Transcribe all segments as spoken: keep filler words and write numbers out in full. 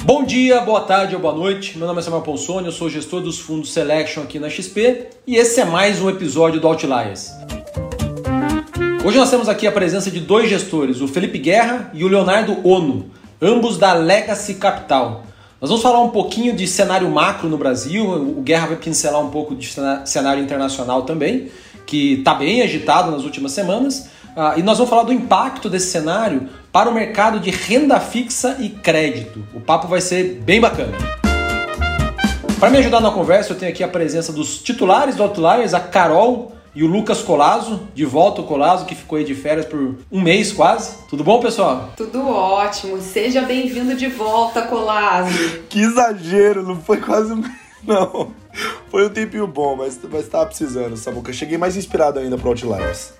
Bom dia, boa tarde ou boa noite. Meu nome é Samuel Ponsoni, eu sou gestor dos fundos Selection aqui na X P e esse é mais um episódio do Outliers. Hoje nós temos aqui a presença de dois gestores, o Felipe Guerra e o Leonardo Ono, ambos da Legacy Capital. Nós vamos falar um pouquinho de cenário macro no Brasil, o Guerra vai pincelar um pouco de cenário internacional também, que está bem agitado nas últimas semanas, e nós vamos falar do impacto desse cenário para o mercado de renda fixa e crédito. O papo vai ser bem bacana. Para me ajudar na conversa, eu tenho aqui a presença dos titulares do Outliers, a Carol e o Lucas Colazo, de volta o Colazo, que ficou aí de férias por um mês quase. Tudo bom, pessoal? Tudo ótimo. Seja bem-vindo de volta, Colazo. Que exagero, não foi quase um mês, não. Foi um tempinho bom, mas, mas tava precisando, Samuca. Cheguei mais inspirado ainda pro Outliers.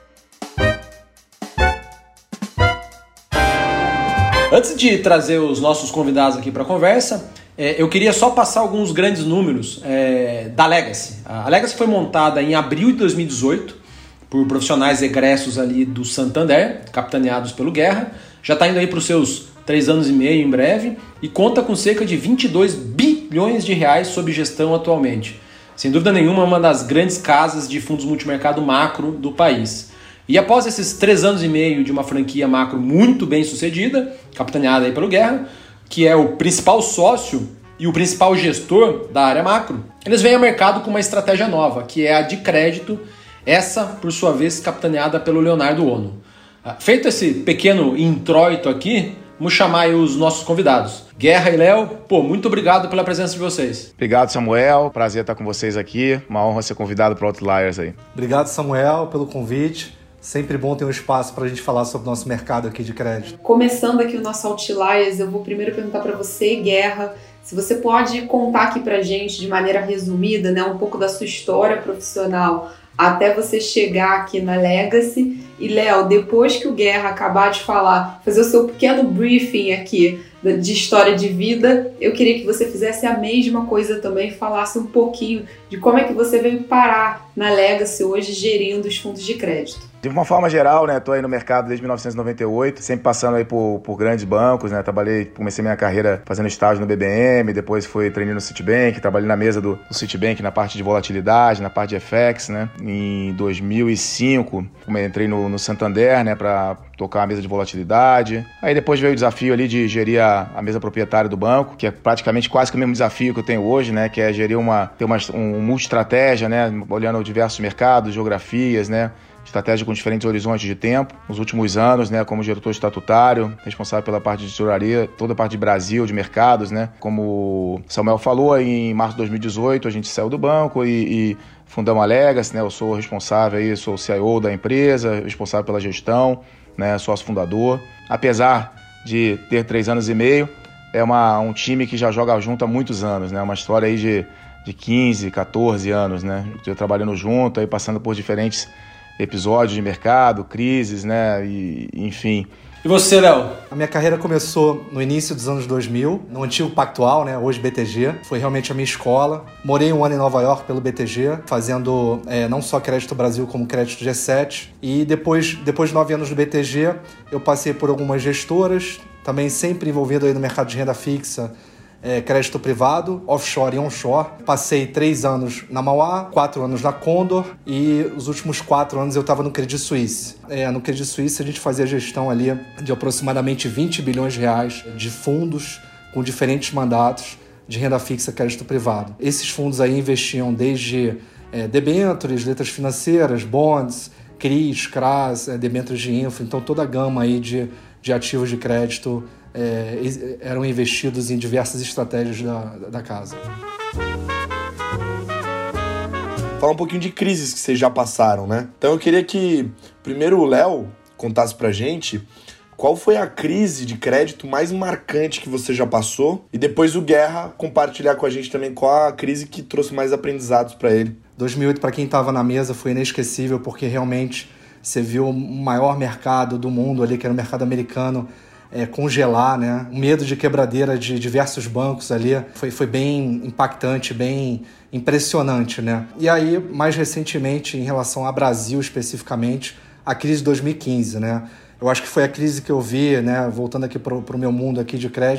Antes de trazer os nossos convidados aqui para a conversa, é, eu queria só passar alguns grandes números é, da Legacy. A Legacy foi montada em abril de dois mil e dezoito por profissionais egressos ali do Santander, capitaneados pelo Guerra. Já está indo aí para os seus três anos e meio em breve e conta com cerca de vinte e dois bilhões de reais sob gestão atualmente. Sem dúvida nenhuma, uma das grandes casas de fundos multimercado macro do país. E após esses três anos e meio de uma franquia macro muito bem sucedida, capitaneada aí pelo Guerra, que é o principal sócio e o principal gestor da área macro, eles vêm ao mercado com uma estratégia nova, que é a de crédito, essa, por sua vez, capitaneada pelo Leonardo Ono. Feito esse pequeno introito aqui, vamos chamar aí os nossos convidados. Guerra e Léo, pô, muito obrigado pela presença de vocês. Obrigado, Samuel. Prazer estar com vocês aqui. Uma honra ser convidado para o Outliers aí. Obrigado, Samuel, pelo convite. Sempre bom ter um espaço para a gente falar sobre o nosso mercado aqui de crédito. Começando aqui o nosso Outliers, eu vou primeiro perguntar para você, Guerra, se você pode contar aqui para a gente de maneira resumida, né, um pouco da sua história profissional até você chegar aqui na Legacy. E, Léo, depois que o Guerra acabar de falar, fazer o seu pequeno briefing aqui de história de vida, eu queria que você fizesse a mesma coisa também, falasse um pouquinho de como é que você veio parar na Legacy hoje gerindo os fundos de crédito. De uma forma geral, né, tô aí no mercado desde mil novecentos e noventa e oito, sempre passando aí por, por grandes bancos, né, trabalhei, comecei minha carreira fazendo estágio no B B M, depois fui treinando no Citibank, trabalhei na mesa do, do Citibank na parte de volatilidade, na parte de F X, né, em dois mil e cinco, entrei no, no Santander, né, para tocar a mesa de volatilidade, aí depois veio o desafio ali de gerir a, a mesa proprietária do banco, que é praticamente quase que o mesmo desafio que eu tenho hoje, né, que é gerir uma, ter uma um multi-estratégia, né, olhando diversos mercados, geografias, né, estratégia com diferentes horizontes de tempo. Nos últimos anos, né, como diretor estatutário, responsável pela parte de tesouraria, toda a parte de Brasil, de mercados, né. Como o Samuel falou, em março de dois mil e dezoito a gente saiu do banco e, e fundamos a Legacy, né. Eu sou responsável aí, sou o C I O da empresa, responsável pela gestão, né, sócio fundador. Apesar de ter três anos e meio, é uma, um time que já joga junto há muitos anos, né. Uma história aí de, de quinze, catorze anos, né. Já trabalhando junto, aí passando por diferentes episódios de mercado, crises, né, e, enfim. E você, Léo? A minha carreira começou no início dos anos dois mil, no antigo Pactual, né, hoje B T G. Foi realmente a minha escola. Morei um ano em Nova York pelo B T G, fazendo é, não só Crédito Brasil, como Crédito G sete. E depois, depois de nove anos do B T G, eu passei por algumas gestoras, também sempre envolvido aí no mercado de renda fixa, É, crédito privado, offshore e onshore. Passei três anos na Mauá, quatro anos na Condor e os últimos quatro anos eu estava no Credit Suisse. É, no Credit Suisse a gente fazia gestão ali de aproximadamente vinte bilhões de reais de fundos com diferentes mandatos de renda fixa e crédito privado. Esses fundos aí investiam desde é, debêntures, letras financeiras, bonds, C R Is, C R As, é, debêntures de infra, então toda a gama aí de, de ativos de crédito É, eram investidos em diversas estratégias da, da casa. Falar um pouquinho de crises que vocês já passaram, né? Então eu queria que primeiro o Léo contasse pra gente qual foi a crise de crédito mais marcante que você já passou e depois o Guerra compartilhar com a gente também qual a crise que trouxe mais aprendizados para ele. dois mil e oito, para quem estava na mesa, foi inesquecível porque realmente você viu o maior mercado do mundo ali, que era o mercado americano, É, congelar, né? O medo de quebradeira de diversos bancos ali foi, foi bem impactante, bem impressionante, né? E aí, mais recentemente, em relação ao Brasil especificamente, a crise de dois mil e quinze, né? Eu acho que foi a crise que eu vi, né? Voltando aqui para o meu mundo aqui de crédito,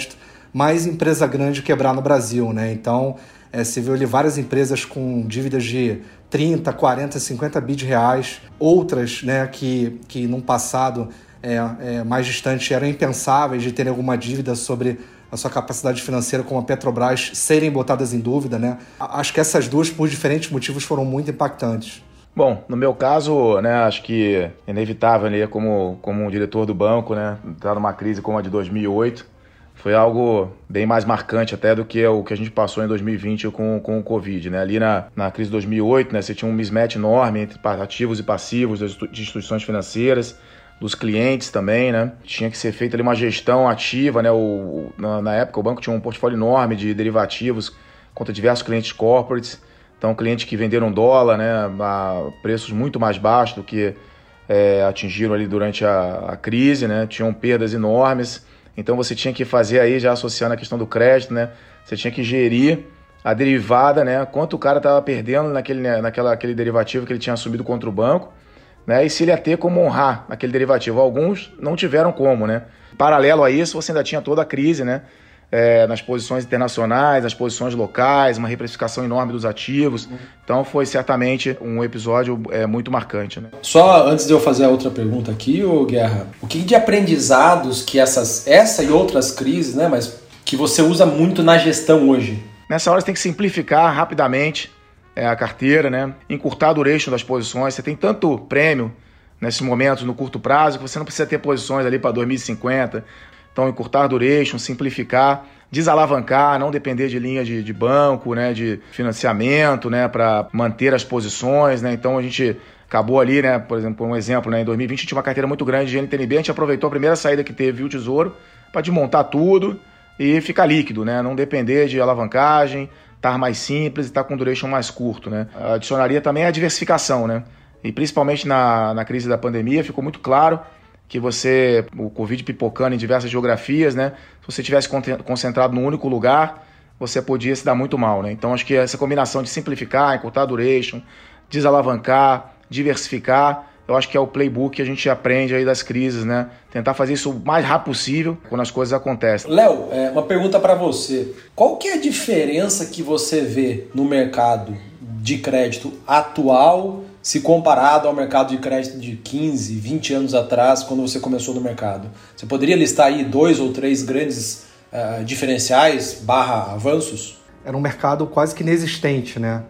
mais empresa grande quebrar no Brasil, né? Então, é, você viu ali várias empresas com dívidas de trinta, quarenta, cinquenta bi de reais, outras, né, que, que num passado é, é, mais distante eram impensáveis de terem alguma dívida sobre a sua capacidade financeira, como a Petrobras, serem botadas em dúvida, né? Acho que essas duas, por diferentes motivos, foram muito impactantes. Bom, no meu caso, né, acho que é inevitável, né, como, como um diretor do banco, né, entrar numa crise como a de dois mil e oito, foi algo bem mais marcante até do que o que a gente passou em dois mil e vinte com, com o Covid, né? Ali na, na crise de dois mil e oito, né, você tinha um mismatch enorme entre ativos e passivos das instituições financeiras, dos clientes também, né? Tinha que ser feita ali uma gestão ativa, né? O, na, na época o banco tinha um portfólio enorme de derivativos contra diversos clientes corporates, então clientes que venderam dólar, né, a preços muito mais baixos do que é, atingiram ali durante a, a crise, né? Tinham perdas enormes. Então você tinha que fazer aí, já associando a questão do crédito, né? Você tinha que gerir a derivada, né? Quanto o cara estava perdendo naquele, naquela, aquele derivativo que ele tinha assumido contra o banco, né? E se ele ia ter como honrar aquele derivativo. Alguns não tiveram como, né? Paralelo a isso, você ainda tinha toda a crise, né? É, nas posições internacionais, nas posições locais, uma reprecificação enorme dos ativos. Então foi certamente um episódio é, muito marcante, né? Só antes de eu fazer a outra pergunta aqui, ô Guerra, o que de aprendizados que essas, essa e outras crises, né, mas que você usa muito na gestão hoje? Nessa hora você tem que simplificar rapidamente é, a carteira, né? Encurtar a duration das posições. Você tem tanto prêmio nesses momentos no curto prazo que você não precisa ter posições ali para dois mil e cinquenta. Então, encurtar duration, simplificar, desalavancar, não depender de linha de, de banco, né, de financiamento, né, para manter as posições, né. Então, a gente acabou ali, né, por exemplo, um exemplo, né, em dois mil e vinte a gente tinha uma carteira muito grande de N T N B, a gente aproveitou a primeira saída que teve o Tesouro para desmontar tudo e ficar líquido, né, não depender de alavancagem, estar mais simples e estar com duration mais curto, né. Adicionaria também a diversificação, né, e principalmente na, na crise da pandemia ficou muito claro que você, o Covid pipocando em diversas geografias, né? Se você tivesse concentrado num único lugar, você podia se dar muito mal, né? Então, acho que essa combinação de simplificar, encurtar a duration, desalavancar, diversificar, eu acho que é o playbook que a gente aprende aí das crises, né? Tentar fazer isso o mais rápido possível quando as coisas acontecem. Léo, é, uma pergunta para você. Qual que é a diferença que você vê no mercado de crédito atual se comparado ao mercado de crédito de quinze, vinte anos atrás, quando você começou no mercado? Você poderia listar aí dois ou três grandes uh, diferenciais barra avanços? Era um mercado quase que inexistente, né?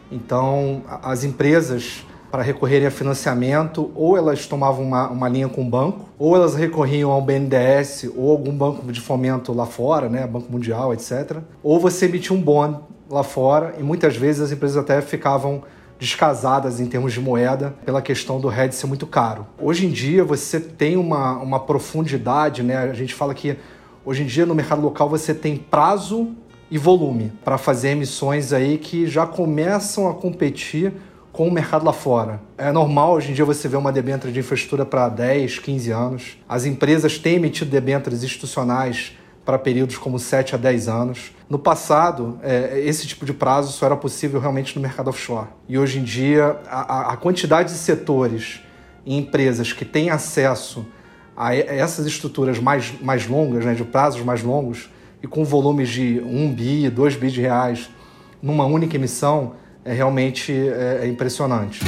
Então, as empresas, para recorrerem a financiamento, ou elas tomavam uma, uma linha com o banco, ou elas recorriam ao B N D E S ou algum banco de fomento lá fora, né? Banco Mundial, etcétera. Ou você emitia um bond lá fora, e muitas vezes as empresas até ficavam descasadas em termos de moeda pela questão do hedge ser muito caro. Hoje em dia você tem uma, uma profundidade, né? A gente fala que hoje em dia no mercado local você tem prazo e volume para fazer emissões aí que já começam a competir com o mercado lá fora. É normal hoje em dia você ver uma debênture de infraestrutura para dez, quinze anos. As empresas têm emitido debêntures institucionais para períodos como sete a dez anos. No passado, é, esse tipo de prazo só era possível realmente no mercado offshore. E hoje em dia, a, a quantidade de setores e empresas que têm acesso a essas estruturas mais, mais longas, né, de prazos mais longos, e com volumes de um bi, dois bi de reais numa única emissão, é realmente é, é impressionante.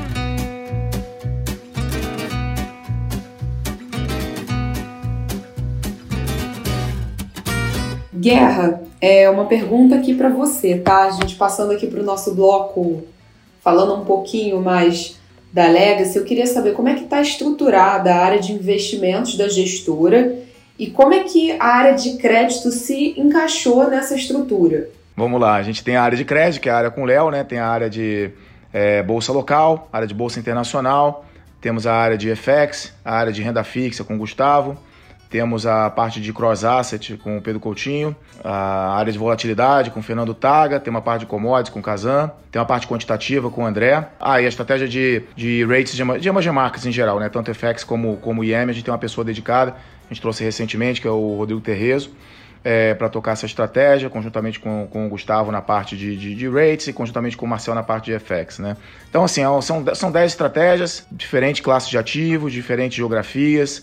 Guerra, é uma pergunta aqui para você, tá? A gente passando aqui para o nosso bloco, falando um pouquinho mais da Legacy, eu queria saber como é que está estruturada a área de investimentos da gestora e como é que a área de crédito se encaixou nessa estrutura. Vamos lá, a gente tem a área de crédito, que é a área com o Léo, né? Tem a área de é, bolsa local, a área de bolsa internacional, temos a área de F X, a área de renda fixa com o Gustavo, temos a parte de cross asset com o Pedro Coutinho, a área de volatilidade com o Fernando Taga, tem uma parte de commodities com o Kazan, tem uma parte quantitativa com o André. Ah, e a estratégia de, de rates de, de emerging markets em geral, né? Tanto F X como, como I M, a gente tem uma pessoa dedicada, a gente trouxe recentemente, que é o Rodrigo Terrezo, é, para tocar essa estratégia, conjuntamente com, com o Gustavo na parte de, de, de rates e conjuntamente com o Marcel na parte de F X, né? Então, assim, são, são dez estratégias, diferentes classes de ativos, diferentes geografias,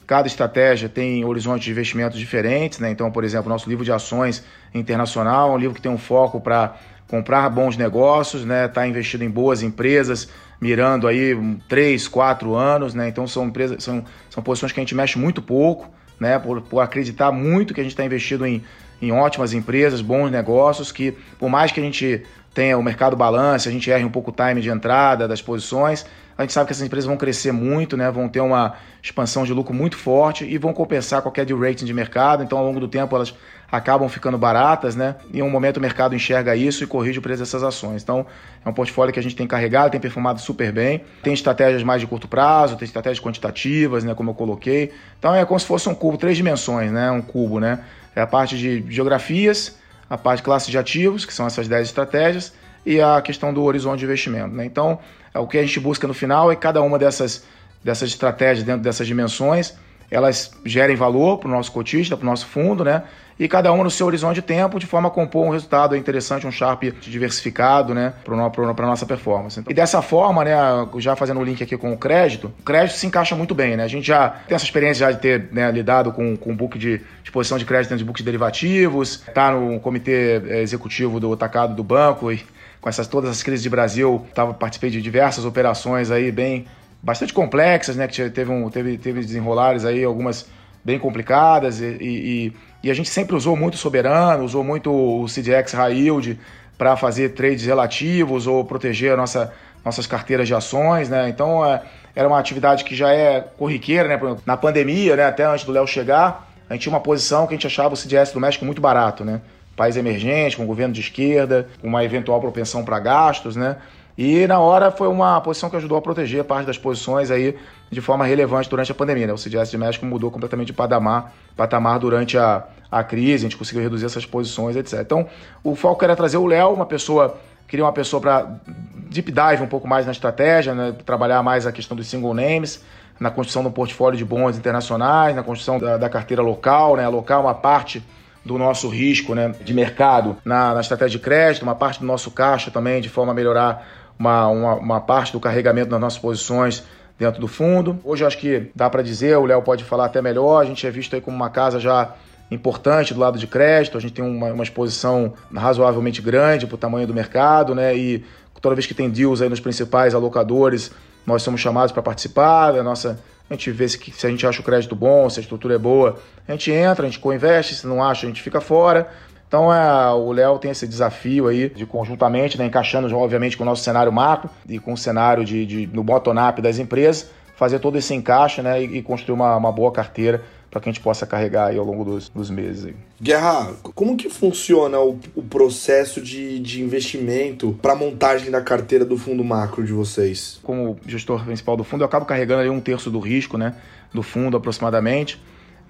cada estratégia tem horizontes de investimentos diferentes, né? Então, por exemplo, nosso livro de ações internacional é um livro que tem um foco para comprar bons negócios, né? Tá investido em boas empresas, mirando aí três, quatro anos, né? Então são empresas, são, são posições que a gente mexe muito pouco, né? Por, por acreditar muito que a gente está investido em, em ótimas empresas, bons negócios, que por mais que a gente tenha o mercado balance, a gente erre um pouco o time de entrada das posições, a gente sabe que essas empresas vão crescer muito, né? Vão ter uma expansão de lucro muito forte e vão compensar qualquer deal rating de mercado. Então, ao longo do tempo, elas acabam ficando baratas, né? Em um momento, o mercado enxerga isso e corrige o preço dessas ações. Então, é um portfólio que a gente tem carregado, tem performado super bem. Tem estratégias mais de curto prazo, tem estratégias quantitativas, né? Como eu coloquei. Então, é como se fosse um cubo, três dimensões, né? Um cubo, né? É a parte de geografias, a parte de classe de ativos, que são essas dez estratégias, e a questão do horizonte de investimento, né? Então, o que a gente busca no final é que cada uma dessas, dessas estratégias, dentro dessas dimensões, elas gerem valor para o nosso cotista, para o nosso fundo, né? E cada uma no seu horizonte de tempo, de forma a compor um resultado interessante, um Sharpe diversificado, né? Para a nossa performance. Então, e dessa forma, né? Já fazendo o link aqui com o crédito, o crédito se encaixa muito bem, né? A gente já tem essa experiência já de ter, né, lidado com, com o book de exposição de crédito dentro de book de derivativos, tá no comitê executivo do atacado do banco e com essas, todas as crises de Brasil, tava, participei de diversas operações aí bem, bastante complexas, né? Que teve, um, teve, teve desenrolares aí, algumas bem complicadas e, e, e a gente sempre usou muito o Soberano, usou muito o C D X High Yield para fazer trades relativos ou proteger a nossa, nossas carteiras de ações, né? Então, é, era uma atividade que já é corriqueira, né? Na pandemia, né? Até antes do Léo chegar, a gente tinha uma posição que a gente achava o C D S do México muito barato, né? País emergente, com governo de esquerda, com uma eventual propensão para gastos, né? E na hora foi uma posição que ajudou a proteger parte das posições aí de forma relevante durante a pandemia, né? O C D S de México mudou completamente de patamar, patamar durante a, a crise, a gente conseguiu reduzir essas posições, etcétera. Então, o foco era trazer o Léo, uma pessoa, queria uma pessoa para deep dive um pouco mais na estratégia, né? Trabalhar mais a questão dos single names, na construção do portfólio de bons internacionais, na construção da, da carteira local, né? Alocar uma parte do nosso risco, né, de mercado na, na estratégia de crédito, uma parte do nosso caixa também, de forma a melhorar uma, uma, uma parte do carregamento das nossas posições dentro do fundo. Hoje eu acho que dá para dizer, o Léo pode falar até melhor, a gente é visto aí como uma casa já importante do lado de crédito, a gente tem uma, uma exposição razoavelmente grande para o tamanho do mercado, né, e toda vez que tem deals aí nos principais alocadores, nós somos chamados para participar, a nossa... A gente vê se, se a gente acha o crédito bom, se a estrutura é boa, a gente entra, a gente co-investe, se não acha, a gente fica fora. Então é, o Léo tem esse desafio aí de conjuntamente, né, encaixando obviamente com o nosso cenário macro e com o cenário de, de, no bottom-up das empresas, fazer todo esse encaixe, né, e, e construir uma, uma boa carteira para que a gente possa carregar aí ao longo dos, dos meses. Aí. Guerra, como que funciona o, o processo de, de investimento para a montagem da carteira do fundo macro de vocês? Como gestor principal do fundo, eu acabo carregando aí um terço do risco, né, do fundo aproximadamente,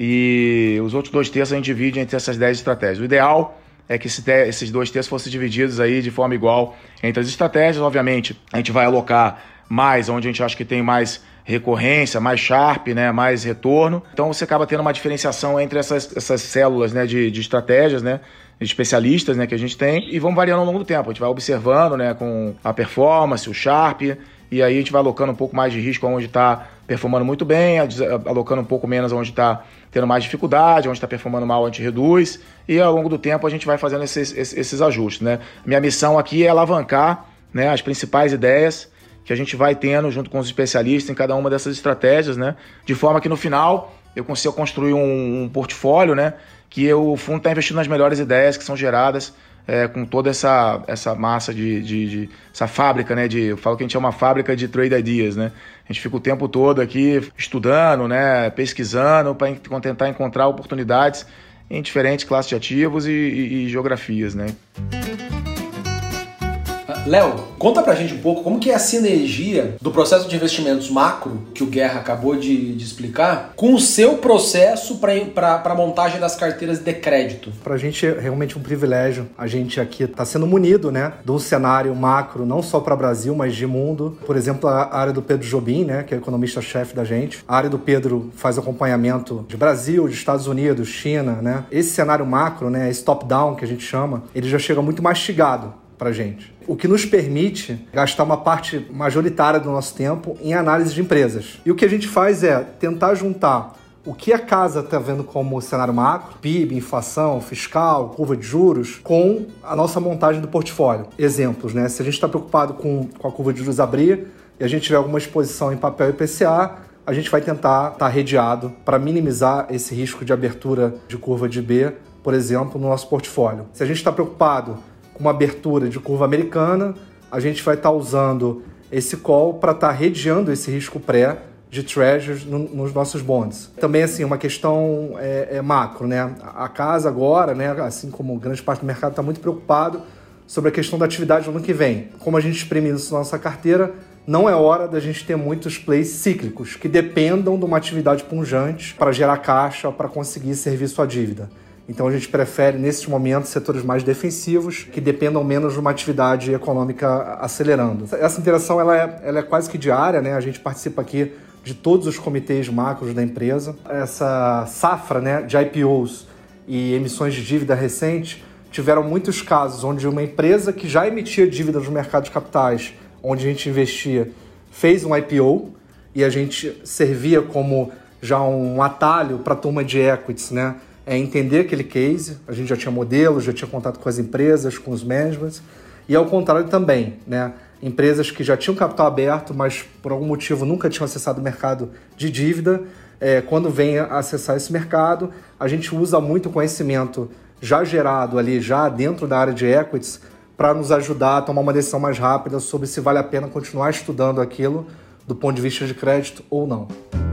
e os outros dois terços a gente divide entre essas dez estratégias. O ideal é que esse, esses dois terços fossem divididos aí de forma igual entre as estratégias. Obviamente, a gente vai alocar mais onde a gente acha que tem mais recorrência, mais Sharpe, né, mais retorno. Então você acaba tendo uma diferenciação entre essas, essas células, né, de, de estratégias, né, de especialistas, né, que a gente tem, e vão variando ao longo do tempo. A gente vai observando, né, com a performance, o Sharpe, e aí a gente vai alocando um pouco mais de risco onde está performando muito bem, alocando um pouco menos onde está tendo mais dificuldade, onde está performando mal a gente reduz, e ao longo do tempo a gente vai fazendo esses, esses, esses ajustes, né. Minha missão aqui é alavancar, né, as principais ideias que a gente vai tendo junto com os especialistas em cada uma dessas estratégias, né? De forma que no final eu consiga construir um, um portfólio, né? Que o fundo está investindo nas melhores ideias que são geradas é, com toda essa, essa massa de, de, de... essa fábrica, né? De, eu falo que a gente é uma fábrica de trade ideas, né? A gente fica o tempo todo aqui estudando, né? Pesquisando para tentar encontrar oportunidades em diferentes classes de ativos e, e, e geografias, né? Léo, conta pra gente um pouco como que é a sinergia do processo de investimentos macro, que o Guerra acabou de, de explicar, com o seu processo para a montagem das carteiras de crédito. Pra gente é realmente um privilégio. A gente aqui está sendo munido, né, de um cenário macro, não só para o Brasil, mas de mundo. Por exemplo, a área do Pedro Jobim, né, que é o economista-chefe da gente. A área do Pedro faz acompanhamento de Brasil, de Estados Unidos, China, né. Esse cenário macro, né, esse top-down que a gente chama, ele já chega muito mastigado pra gente. O que nos permite gastar uma parte majoritária do nosso tempo em análise de empresas. E o que a gente faz é tentar juntar o que a casa está vendo como cenário macro, P I B, inflação, fiscal, curva de juros, com a nossa montagem do portfólio. Exemplos, né? Se a gente está preocupado com, com a curva de juros abrir e a gente tiver alguma exposição em papel I P C A, a gente vai tentar estar tá redeado para minimizar esse risco de abertura de curva de B, por exemplo, no nosso portfólio. Se a gente está preocupado com uma abertura de curva americana, a gente vai estar tá usando esse call para estar tá redeando esse risco pré de treasuries no, nos nossos bonds. Também, assim, uma questão é, é macro, né? A casa agora, né, assim como grande parte do mercado, está muito preocupado sobre a questão da atividade no ano que vem. Como a gente exprime isso na nossa carteira, não é hora da gente ter muitos plays cíclicos que dependam de uma atividade pungente para gerar caixa, para conseguir servir sua dívida. Então a gente prefere, nesses momentos, setores mais defensivos, que dependam menos de uma atividade econômica acelerando. Essa interação ela é, ela é quase que diária, né? A gente participa aqui de todos os comitês macros da empresa. Essa safra, né, de I P Os e emissões de dívida recente tiveram muitos casos onde uma empresa que já emitia dívida nos mercados de capitais, onde a gente investia, fez um I P O e a gente servia como já um atalho para a turma de equities, né? É entender aquele case, a gente já tinha modelos, já tinha contato com as empresas, com os managements, e ao contrário também, né? Empresas que já tinham capital aberto, mas por algum motivo nunca tinham acessado o mercado de dívida, é, quando vem a acessar esse mercado, a gente usa muito conhecimento já gerado ali, já dentro da área de equities, para nos ajudar a tomar uma decisão mais rápida sobre se vale a pena continuar estudando aquilo do ponto de vista de crédito ou não.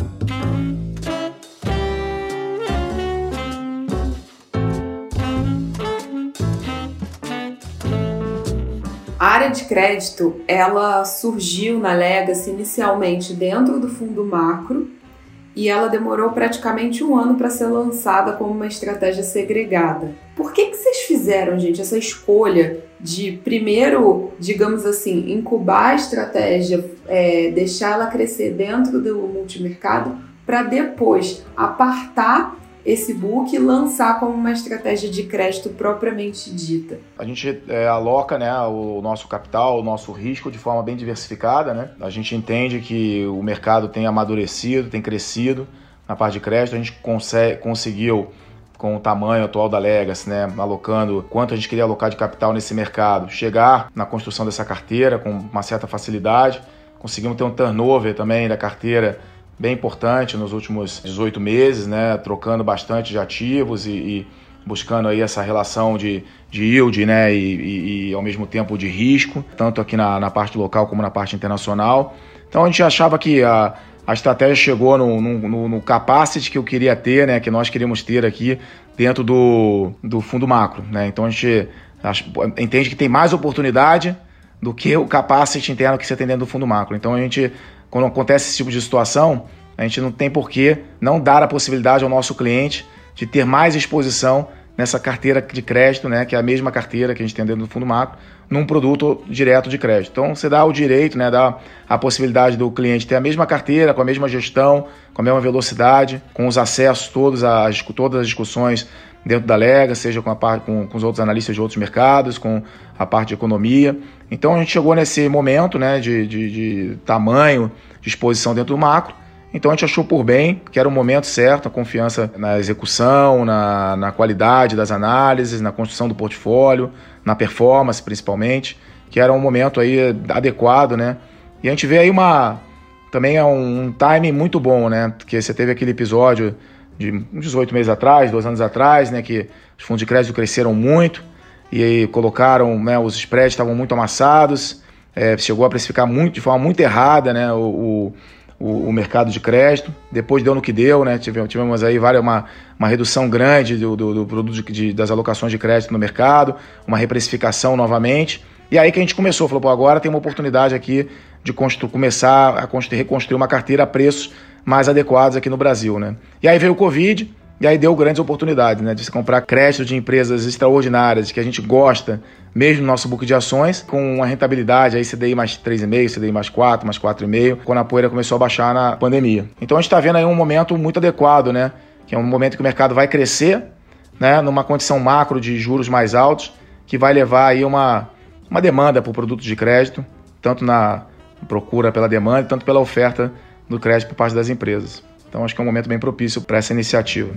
A área de crédito, ela surgiu na Legacy inicialmente dentro do fundo macro e ela demorou praticamente um ano para ser lançada como uma estratégia segregada. Por que que vocês fizeram, gente, essa escolha de primeiro, digamos assim, incubar a estratégia, é, deixar ela crescer dentro do multimercado para depois apartar esse book e lançar como uma estratégia de crédito propriamente dita? A gente é, aloca, né, o nosso capital, o nosso risco de forma bem diversificada, né? A gente entende que o mercado tem amadurecido, tem crescido na parte de crédito. A gente consegue, conseguiu, com o tamanho atual da Legacy, né, alocando quanto a gente queria alocar de capital nesse mercado, chegar na construção dessa carteira com uma certa facilidade. Conseguimos ter um turnover também da carteira bem importante nos últimos dezoito meses, né, trocando bastante de ativos e, e buscando aí essa relação de, de yield, né, e, e, e ao mesmo tempo de risco, tanto aqui na, na parte local como na parte internacional. Então a gente achava que a, a estratégia chegou no, no, no capacity que eu queria ter, né, que nós queríamos ter aqui dentro do, do fundo macro, né. Então a gente acha, entende que tem mais oportunidade do que o capacity interno que você tem dentro do fundo macro. Então a gente, quando acontece esse tipo de situação, a gente não tem por que não dar a possibilidade ao nosso cliente de ter mais exposição nessa carteira de crédito, né, que é a mesma carteira que a gente tem dentro do fundo macro, num produto direto de crédito. Então você dá o direito, né, dá a possibilidade do cliente ter a mesma carteira, com a mesma gestão, com a mesma velocidade, com os acessos todos a todas as discussões dentro da Legacy, seja com, a parte, com, com os outros analistas de outros mercados, com a parte de economia. Então a gente chegou nesse momento, né, de, de, de tamanho, de exposição dentro do macro. Então a gente achou por bem que era o momento certo, a confiança na execução, na, na qualidade das análises, na construção do portfólio, na performance principalmente, que era um momento aí adequado, né? E a gente vê aí uma, também é um, um time muito bom, né? Porque você teve aquele episódio de uns dezoito meses atrás, dois anos atrás, né? Que os fundos de crédito cresceram muito e aí colocaram, né? Os spreads estavam muito amassados, é, chegou a precificar muito, de forma muito errada, né? O, o O, o mercado de crédito, depois deu no que deu, né? Tivemos, tivemos aí várias, uma, uma redução grande do, do, do produto de, de, das alocações de crédito no mercado, uma reprecificação novamente, e aí que a gente começou, falou, pô, agora tem uma oportunidade aqui de constru, começar a construir, reconstruir uma carteira a preços mais adequados aqui no Brasil, né? E aí veio o Covid, e aí deu grandes oportunidades, né? De se comprar crédito de empresas extraordinárias, que a gente gosta, mesmo no nosso book de ações, com uma rentabilidade, aí C D I mais três vírgula cinco, C D I mais quatro, mais quatro vírgula cinco, quando a poeira começou a baixar na pandemia. Então a gente está vendo aí um momento muito adequado, né? Que é um momento que o mercado vai crescer, né? Numa condição macro de juros mais altos, que vai levar aí uma, uma demanda por produtos de crédito, tanto na procura pela demanda, tanto pela oferta do crédito por parte das empresas. Então acho que é um momento bem propício para essa iniciativa.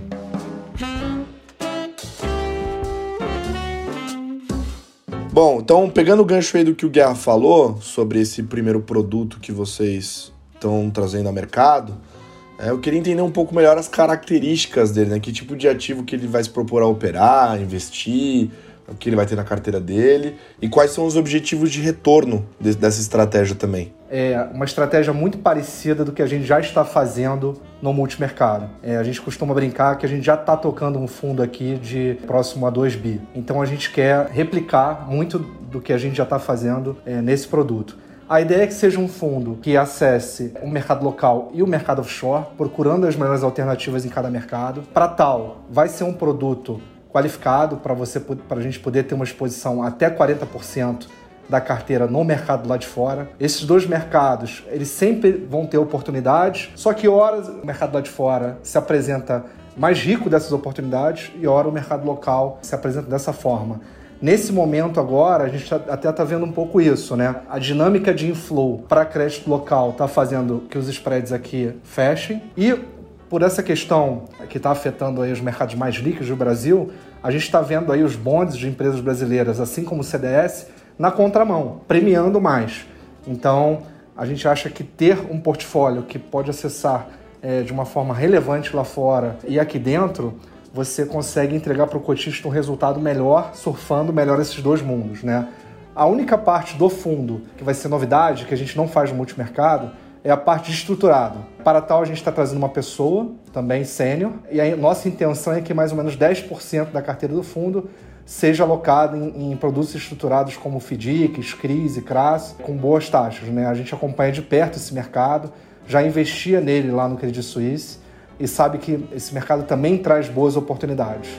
Bom, então pegando o gancho aí do que o Guerra falou sobre esse primeiro produto que vocês estão trazendo ao mercado, é, eu queria entender um pouco melhor as características dele, né? Que tipo de ativo que ele vai se propor a operar, investir, o que ele vai ter na carteira dele e quais são os objetivos de retorno de, dessa estratégia também. É uma estratégia muito parecida do que a gente já está fazendo no multimercado. É, a gente costuma brincar que a gente já está tocando um fundo aqui de próximo a dois bi. Então a gente quer replicar muito do que a gente já está fazendo é, nesse produto. A ideia é que seja um fundo que acesse o mercado local e o mercado offshore, procurando as melhores alternativas em cada mercado. Para tal, vai ser um produto qualificado para você, para a gente poder ter uma exposição até quarenta por cento da carteira no mercado lá de fora. Esses dois mercados, eles sempre vão ter oportunidades, só que horas o mercado lá de fora se apresenta mais rico dessas oportunidades e hora o mercado local se apresenta dessa forma. Nesse momento agora, a gente até está vendo um pouco isso, né? A dinâmica de inflow para crédito local está fazendo que os spreads aqui fechem e por essa questão que está afetando aí os mercados mais líquidos do Brasil, a gente está vendo aí os bonds de empresas brasileiras, assim como o C D S, na contramão, premiando mais. Então, a gente acha que ter um portfólio que pode acessar é, de uma forma relevante lá fora e aqui dentro, você consegue entregar para o cotista um resultado melhor, surfando melhor esses dois mundos, né? A única parte do fundo que vai ser novidade, que a gente não faz no multimercado, é a parte de estruturado. Para tal, a gente está trazendo uma pessoa, também sênior, e a nossa intenção é que mais ou menos dez por cento da carteira do fundo seja alocada em, em produtos estruturados como FDIC, C R I S, C R A S, com boas taxas, né? A gente acompanha de perto esse mercado, já investia nele lá no Credit Suisse e sabe que esse mercado também traz boas oportunidades.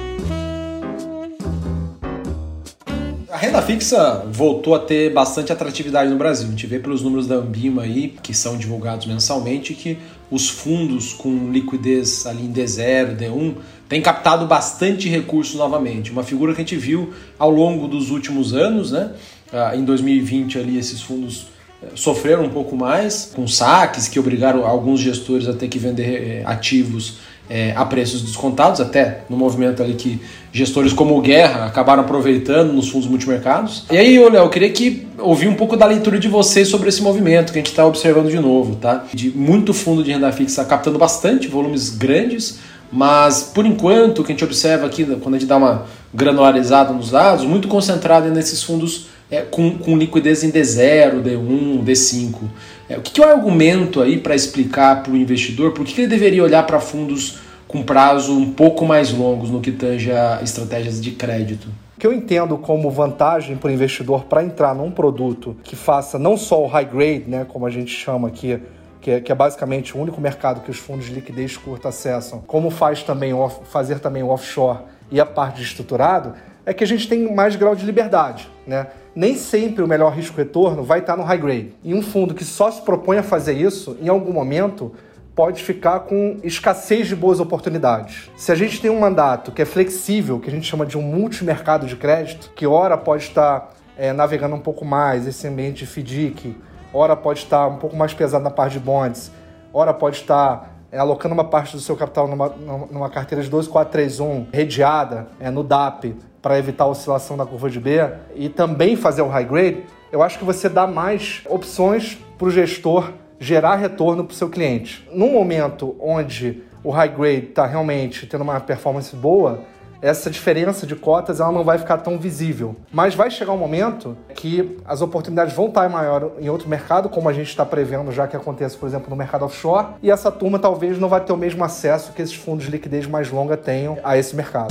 A renda fixa voltou a ter bastante atratividade no Brasil. A gente vê pelos números da Ambima aí, que são divulgados mensalmente, que os fundos com liquidez ali em D zero, D um, têm captado bastante recursos novamente. Uma figura que a gente viu ao longo dos últimos anos, né? Em dois mil e vinte ali esses fundos sofreram um pouco mais, com saques que obrigaram alguns gestores a ter que vender ativos É, a preços descontados, até no movimento ali que gestores como o Guerra acabaram aproveitando nos fundos multimercados. E aí, Léo, eu queria que ouvir um pouco da leitura de vocês sobre esse movimento que a gente está observando de novo, tá? De muito fundo de renda fixa captando bastante, volumes grandes, mas por enquanto o que a gente observa aqui, quando a gente dá uma granularizada nos dados, muito concentrado nesses fundos é, com, com liquidez em D zero, D um, D cinco. É, o que, que é o argumento aí para explicar para o investidor por que, que ele deveria olhar para fundos com prazo um pouco mais longos no que tange a estratégias de crédito? O que eu entendo como vantagem para o investidor para entrar num produto que faça não só o high grade, né, como a gente chama aqui, que é, que é basicamente o único mercado que os fundos de liquidez curta acessam, como faz também o, fazer também o offshore e a parte de estruturado, é que a gente tem mais grau de liberdade, né? Nem sempre o melhor risco-retorno vai estar no high grade. E um fundo que só se propõe a fazer isso, em algum momento, pode ficar com escassez de boas oportunidades. Se a gente tem um mandato que é flexível, que a gente chama de um multimercado de crédito, que ora pode estar é, navegando um pouco mais esse ambiente de FDIC, ora pode estar um pouco mais pesado na parte de bonds, ora pode estar é, alocando uma parte do seu capital numa, numa carteira de doze quatro três um, redeada é, no D A P, para evitar a oscilação da curva de B e também fazer o high grade, eu acho que você dá mais opções para o gestor gerar retorno para o seu cliente. Num momento onde o high grade está realmente tendo uma performance boa, essa diferença de cotas ela não vai ficar tão visível. Mas vai chegar um momento que as oportunidades vão estar maior em outro mercado, como a gente está prevendo já que aconteça, por exemplo, no mercado offshore, e essa turma talvez não vai ter o mesmo acesso que esses fundos de liquidez mais longa tenham a esse mercado.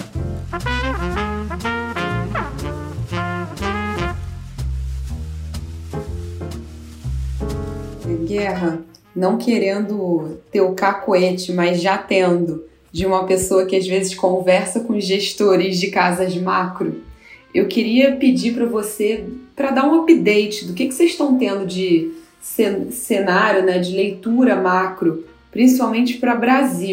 Guerra, não querendo ter o cacoete, mas já tendo, de uma pessoa que às vezes conversa com gestores de casas macro, eu queria pedir para você para dar um update do que, que vocês estão tendo de cenário, né, de leitura macro, principalmente para o Brasil.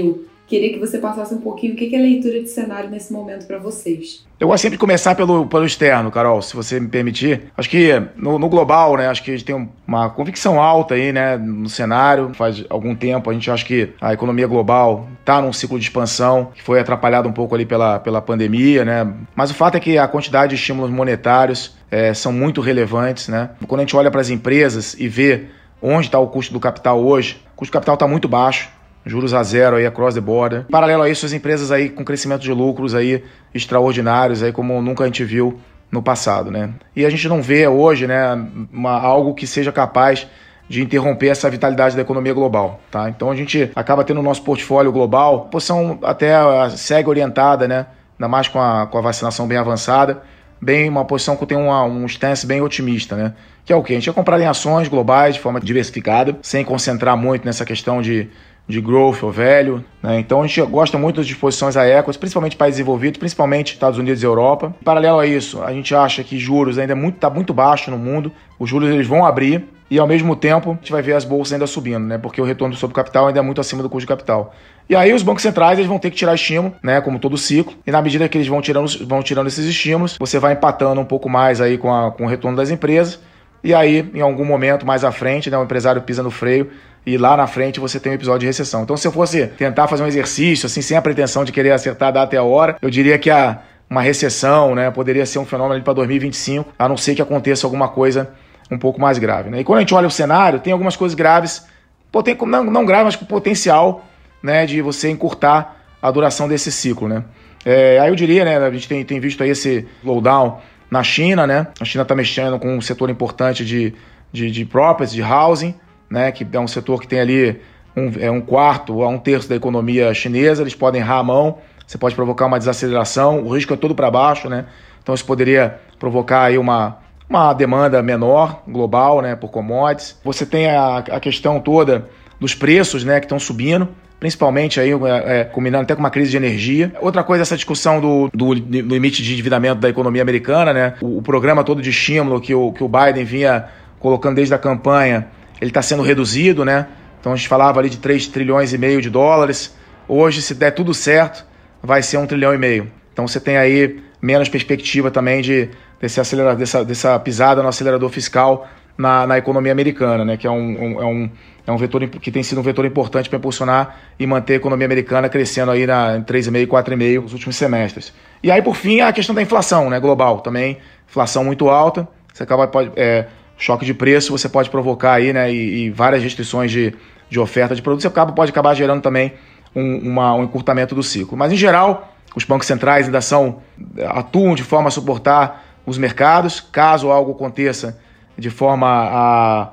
queria que você passasse um pouquinho o que é leitura de cenário nesse momento para vocês. Eu gosto sempre de começar pelo, pelo externo, Carol, se você me permitir. Acho que no, no global, né, acho que a gente tem uma convicção alta aí, né, no cenário. Faz algum tempo a gente acha que a economia global está num ciclo de expansão, que foi atrapalhado um pouco ali pela, pela pandemia, né. Mas o fato é que a quantidade de estímulos monetários é, são muito relevantes, né. Quando a gente olha para as empresas e vê onde está o custo do capital hoje, o custo do capital está muito baixo. Juros a zero aí, across the board. Paralelo a isso, as empresas aí com crescimento de lucros aí extraordinários, aí como nunca a gente viu no passado, né? E a gente não vê hoje, né, uma, algo que seja capaz de interromper essa vitalidade da economia global, tá? Então a gente acaba tendo no nosso portfólio global, posição até segue orientada, né? Ainda mais com a, com a vacinação bem avançada, bem uma posição que tem uma, um stance bem otimista, né? Que é o quê? A gente ia comprar em ações globais de forma diversificada, sem concentrar muito nessa questão de de growth ou velho, né? Então a gente gosta muito das disposições a equities, principalmente países desenvolvidos, principalmente Estados Unidos e Europa. Paralelo a isso, a gente acha que juros ainda está muito, tá muito baixo no mundo, os juros eles vão abrir e ao mesmo tempo a gente vai ver as bolsas ainda subindo, né? Porque o retorno sobre o capital ainda é muito acima do custo de capital. E aí os bancos centrais eles vão ter que tirar estímulo, né? Como todo ciclo, e na medida que eles vão tirando, vão tirando esses estímulos, você vai empatando um pouco mais aí com, a, com o retorno das empresas. E aí, em algum momento mais à frente, né, o empresário pisa no freio e lá na frente você tem um episódio de recessão. Então, se eu fosse tentar fazer um exercício, assim, sem a pretensão de querer acertar a data e a hora, eu diria que a, uma recessão, né, poderia ser um fenômeno para dois mil e vinte e cinco, a não ser que aconteça alguma coisa um pouco mais grave, né? E quando a gente olha o cenário, tem algumas coisas graves, poten- não, não graves, mas com potencial, né, de você encurtar a duração desse ciclo, né? É, aí eu diria, né, a gente tem, tem visto aí esse slowdown na China, né? A China está mexendo com um setor importante de, de, de properties, de housing, né? Que é um setor que tem ali um, é um quarto a um terço da economia chinesa. Eles podem errar a mão, você pode provocar uma desaceleração, o risco é todo para baixo, né? Então isso poderia provocar aí uma, uma demanda menor global, né? Por commodities. Você tem a, a questão toda dos preços, né? Que estão subindo, principalmente aí, é, combinando até com uma crise de energia. Outra coisa, essa discussão do, do, do limite de endividamento da economia americana, né? O, o programa todo de estímulo que o, que o Biden vinha colocando desde a campanha, ele está sendo reduzido, né? Então a gente falava ali de três trilhões e meio de dólares. Hoje, se der tudo certo, vai ser um trilhão e meio. Então você tem aí menos perspectiva também de, desse acelerador, dessa, dessa pisada no acelerador fiscal na, na economia americana, né? Que é um, um, é um É um vetor que tem sido um vetor importante para impulsionar e manter a economia americana crescendo aí na, em três vírgula cinco, quatro vírgula cinco nos últimos semestres. E aí, por fim, a questão da inflação, né, global também. Inflação muito alta, você acaba, pode, é, choque de preço você pode provocar aí, né, e, e várias restrições de, de oferta de produtos, você acaba, pode acabar gerando também um, uma, um encurtamento do ciclo. Mas, em geral, os bancos centrais ainda são, atuam de forma a suportar os mercados, caso algo aconteça de forma a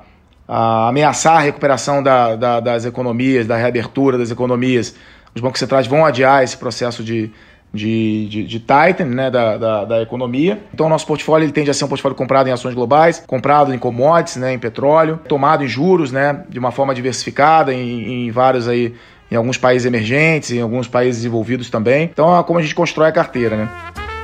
a ameaçar a recuperação da, da, das economias, da reabertura das economias, os bancos centrais vão adiar esse processo de, de, de, de tightening, né, da, da, da economia. Então o nosso portfólio ele tende a ser um portfólio comprado em ações globais, comprado em commodities, né, em petróleo, tomado em juros, né, de uma forma diversificada em, em vários aí, em alguns países emergentes, em alguns países desenvolvidos também. Então é como a gente constrói a carteira, né?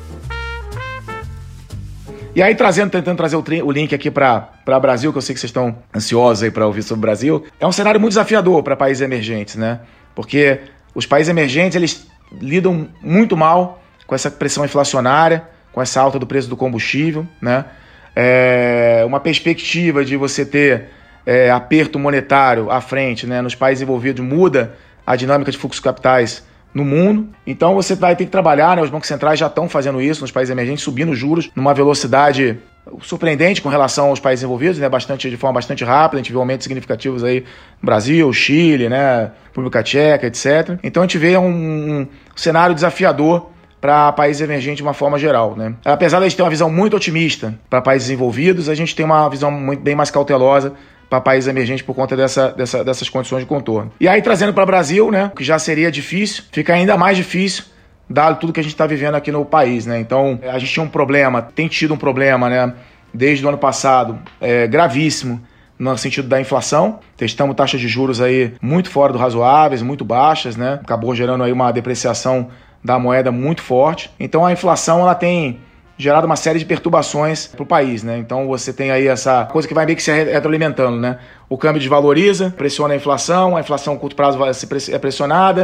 E aí, trazendo, tentando trazer o, o link aqui para o Brasil, que eu sei que vocês estão ansiosos aí para ouvir sobre o Brasil, é um cenário muito desafiador para países emergentes, né? Porque os países emergentes, eles lidam muito mal com essa pressão inflacionária, com essa alta do preço do combustível, né? É uma perspectiva de você ter é, aperto monetário à frente, né? Nos países envolvidos muda a dinâmica de fluxo de capitais no mundo. Então você vai ter que trabalhar, né? Os bancos centrais já estão fazendo isso nos países emergentes, subindo juros numa velocidade surpreendente com relação aos países envolvidos, né? Bastante, de forma bastante rápida. A gente vê aumentos significativos aí no Brasil, Chile, né? República Tcheca, etcétera. Então a gente vê um, um cenário desafiador para países emergentes de uma forma geral, né? Apesar de a gente ter uma visão muito otimista para países envolvidos, a gente tem uma visão muito, bem mais cautelosa para países emergentes por conta dessa, dessa, dessas condições de contorno. E aí, trazendo para o Brasil, né, que já seria difícil, fica ainda mais difícil, dado tudo que a gente está vivendo aqui no país, né? Então, a gente tinha um problema, tem tido um problema, né, desde o ano passado, é, gravíssimo, no sentido da inflação. Testamos taxas de juros aí muito fora do razoáveis, muito baixas, né? Acabou gerando aí uma depreciação da moeda muito forte. Então, a inflação, ela tem gerado uma série de perturbações para o país, né? Então você tem aí essa coisa que vai meio que se retroalimentando, né? O câmbio desvaloriza, pressiona a inflação, a inflação a curto prazo vai ser é pressionada,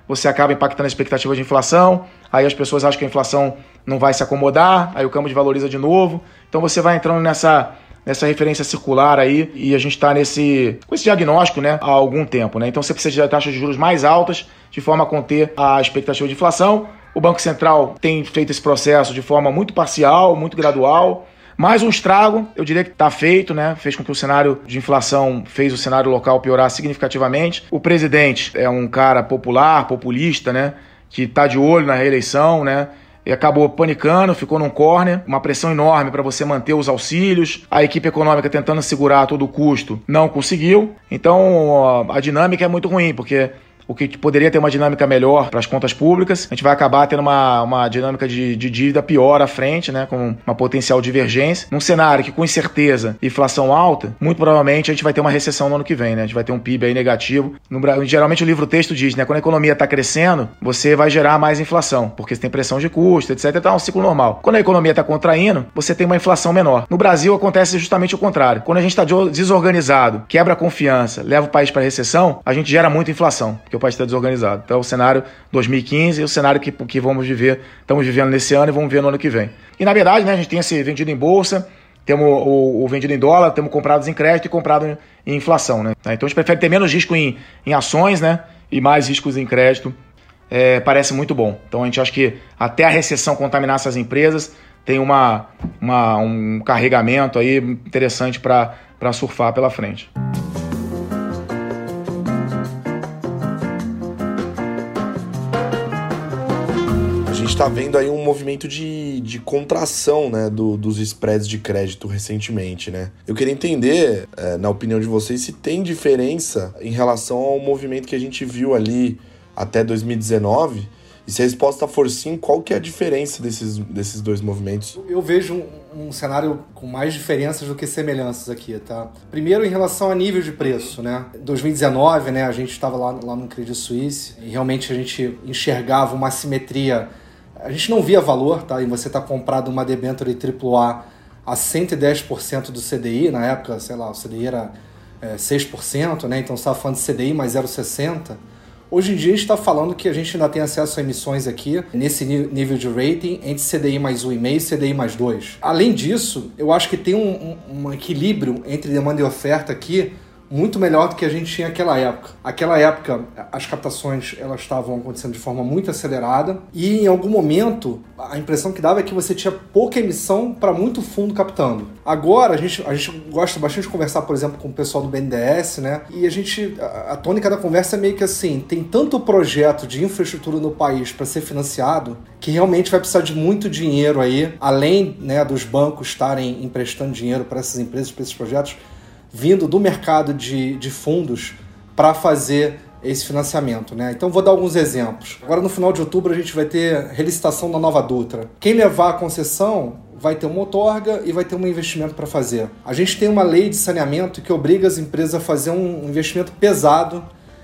você acaba impactando a expectativa de inflação, aí as pessoas acham que a inflação não vai se acomodar, aí o câmbio desvaloriza de novo. Então você vai entrando nessa, nessa referência circular aí e a gente está nesse, com esse diagnóstico, né, há algum tempo, né? Então você precisa de taxas de juros mais altas de forma a conter a expectativa de inflação. O Banco Central tem feito esse processo de forma muito parcial, muito gradual. Mais um estrago, eu diria que está feito, né? Fez com que o cenário de inflação, fez o cenário local piorar significativamente. O presidente é um cara popular, populista, né? Que está de olho na reeleição, né? E acabou panicando, ficou num corner, uma pressão enorme para você manter os auxílios. A equipe econômica tentando segurar a todo custo não conseguiu. Então a dinâmica é muito ruim, porque o que poderia ter uma dinâmica melhor para as contas públicas, a gente vai acabar tendo uma, uma dinâmica de, de dívida pior à frente, né, com uma potencial divergência. Num cenário que, com incerteza e inflação alta, muito provavelmente a gente vai ter uma recessão no ano que vem, né? A gente vai ter um P I B aí negativo. No, geralmente o livro-texto diz, né, quando a economia está crescendo, você vai gerar mais inflação, porque você tem pressão de custo, etcétera. Então é um ciclo normal. Quando a economia está contraindo, você tem uma inflação menor. No Brasil acontece justamente o contrário. Quando a gente está desorganizado, quebra a confiança, leva o país para recessão, a gente gera muita inflação, porque o país está desorganizado. Então, o cenário dois mil e quinze e o cenário que, que vamos viver, estamos vivendo nesse ano e vamos ver no ano que vem. E, na verdade, né, a gente tem esse vendido em bolsa, temos o, o vendido em dólar, temos comprados em crédito e comprado em, em inflação, né? Então, a gente prefere ter menos risco em, em ações, né, e mais riscos em crédito. É, parece muito bom. Então, a gente acha que até a recessão contaminar essas empresas tem uma, uma, um carregamento aí interessante para para surfar pela frente. A gente está vendo aí um movimento de, de contração, né, do, dos spreads de crédito recentemente, né? Eu queria entender, é, na opinião de vocês, se tem diferença em relação ao movimento que a gente viu ali até dois mil e dezenove, e se a resposta for sim, qual que é a diferença desses, desses dois movimentos? Eu vejo um, um cenário com mais diferenças do que semelhanças aqui, tá? Primeiro, em relação a nível de preço, né? Em dois mil e dezenove, né, a gente estava lá, lá no Credit Suisse e realmente a gente enxergava uma assimetria. A gente não via valor, tá? E você tá comprado uma debênture triplo A a cento e dez por cento do C D I, na época, sei lá, o C D I era é, seis por cento, né? Então você estava falando de C D I mais zero vírgula sessenta. Hoje em dia a gente está falando que a gente ainda tem acesso a emissões aqui, nesse nível de rating, entre C D I mais um vírgula cinco e C D I mais dois. Além disso, eu acho que tem um, um, um equilíbrio entre demanda e oferta aqui, muito melhor do que a gente tinha naquela época. Aquela época, as captações elas estavam acontecendo de forma muito acelerada e em algum momento a impressão que dava é que você tinha pouca emissão para muito fundo captando. Agora, a gente, a gente gosta bastante de conversar, por exemplo, com o pessoal do B N D E S, né? E a gente, a, a tônica da conversa é meio que assim, tem tanto projeto de infraestrutura no país para ser financiado que realmente vai precisar de muito dinheiro aí, além, né, dos bancos estarem emprestando dinheiro para essas empresas, para esses projetos, vindo do mercado de, de fundos para fazer esse financiamento, né? Então vou dar alguns exemplos. Agora no final de outubro a gente vai ter relicitação da Nova Dutra. Quem levar a concessão vai ter uma outorga e vai ter um investimento para fazer. A gente tem uma lei de saneamento que obriga as empresas a fazer um investimento pesado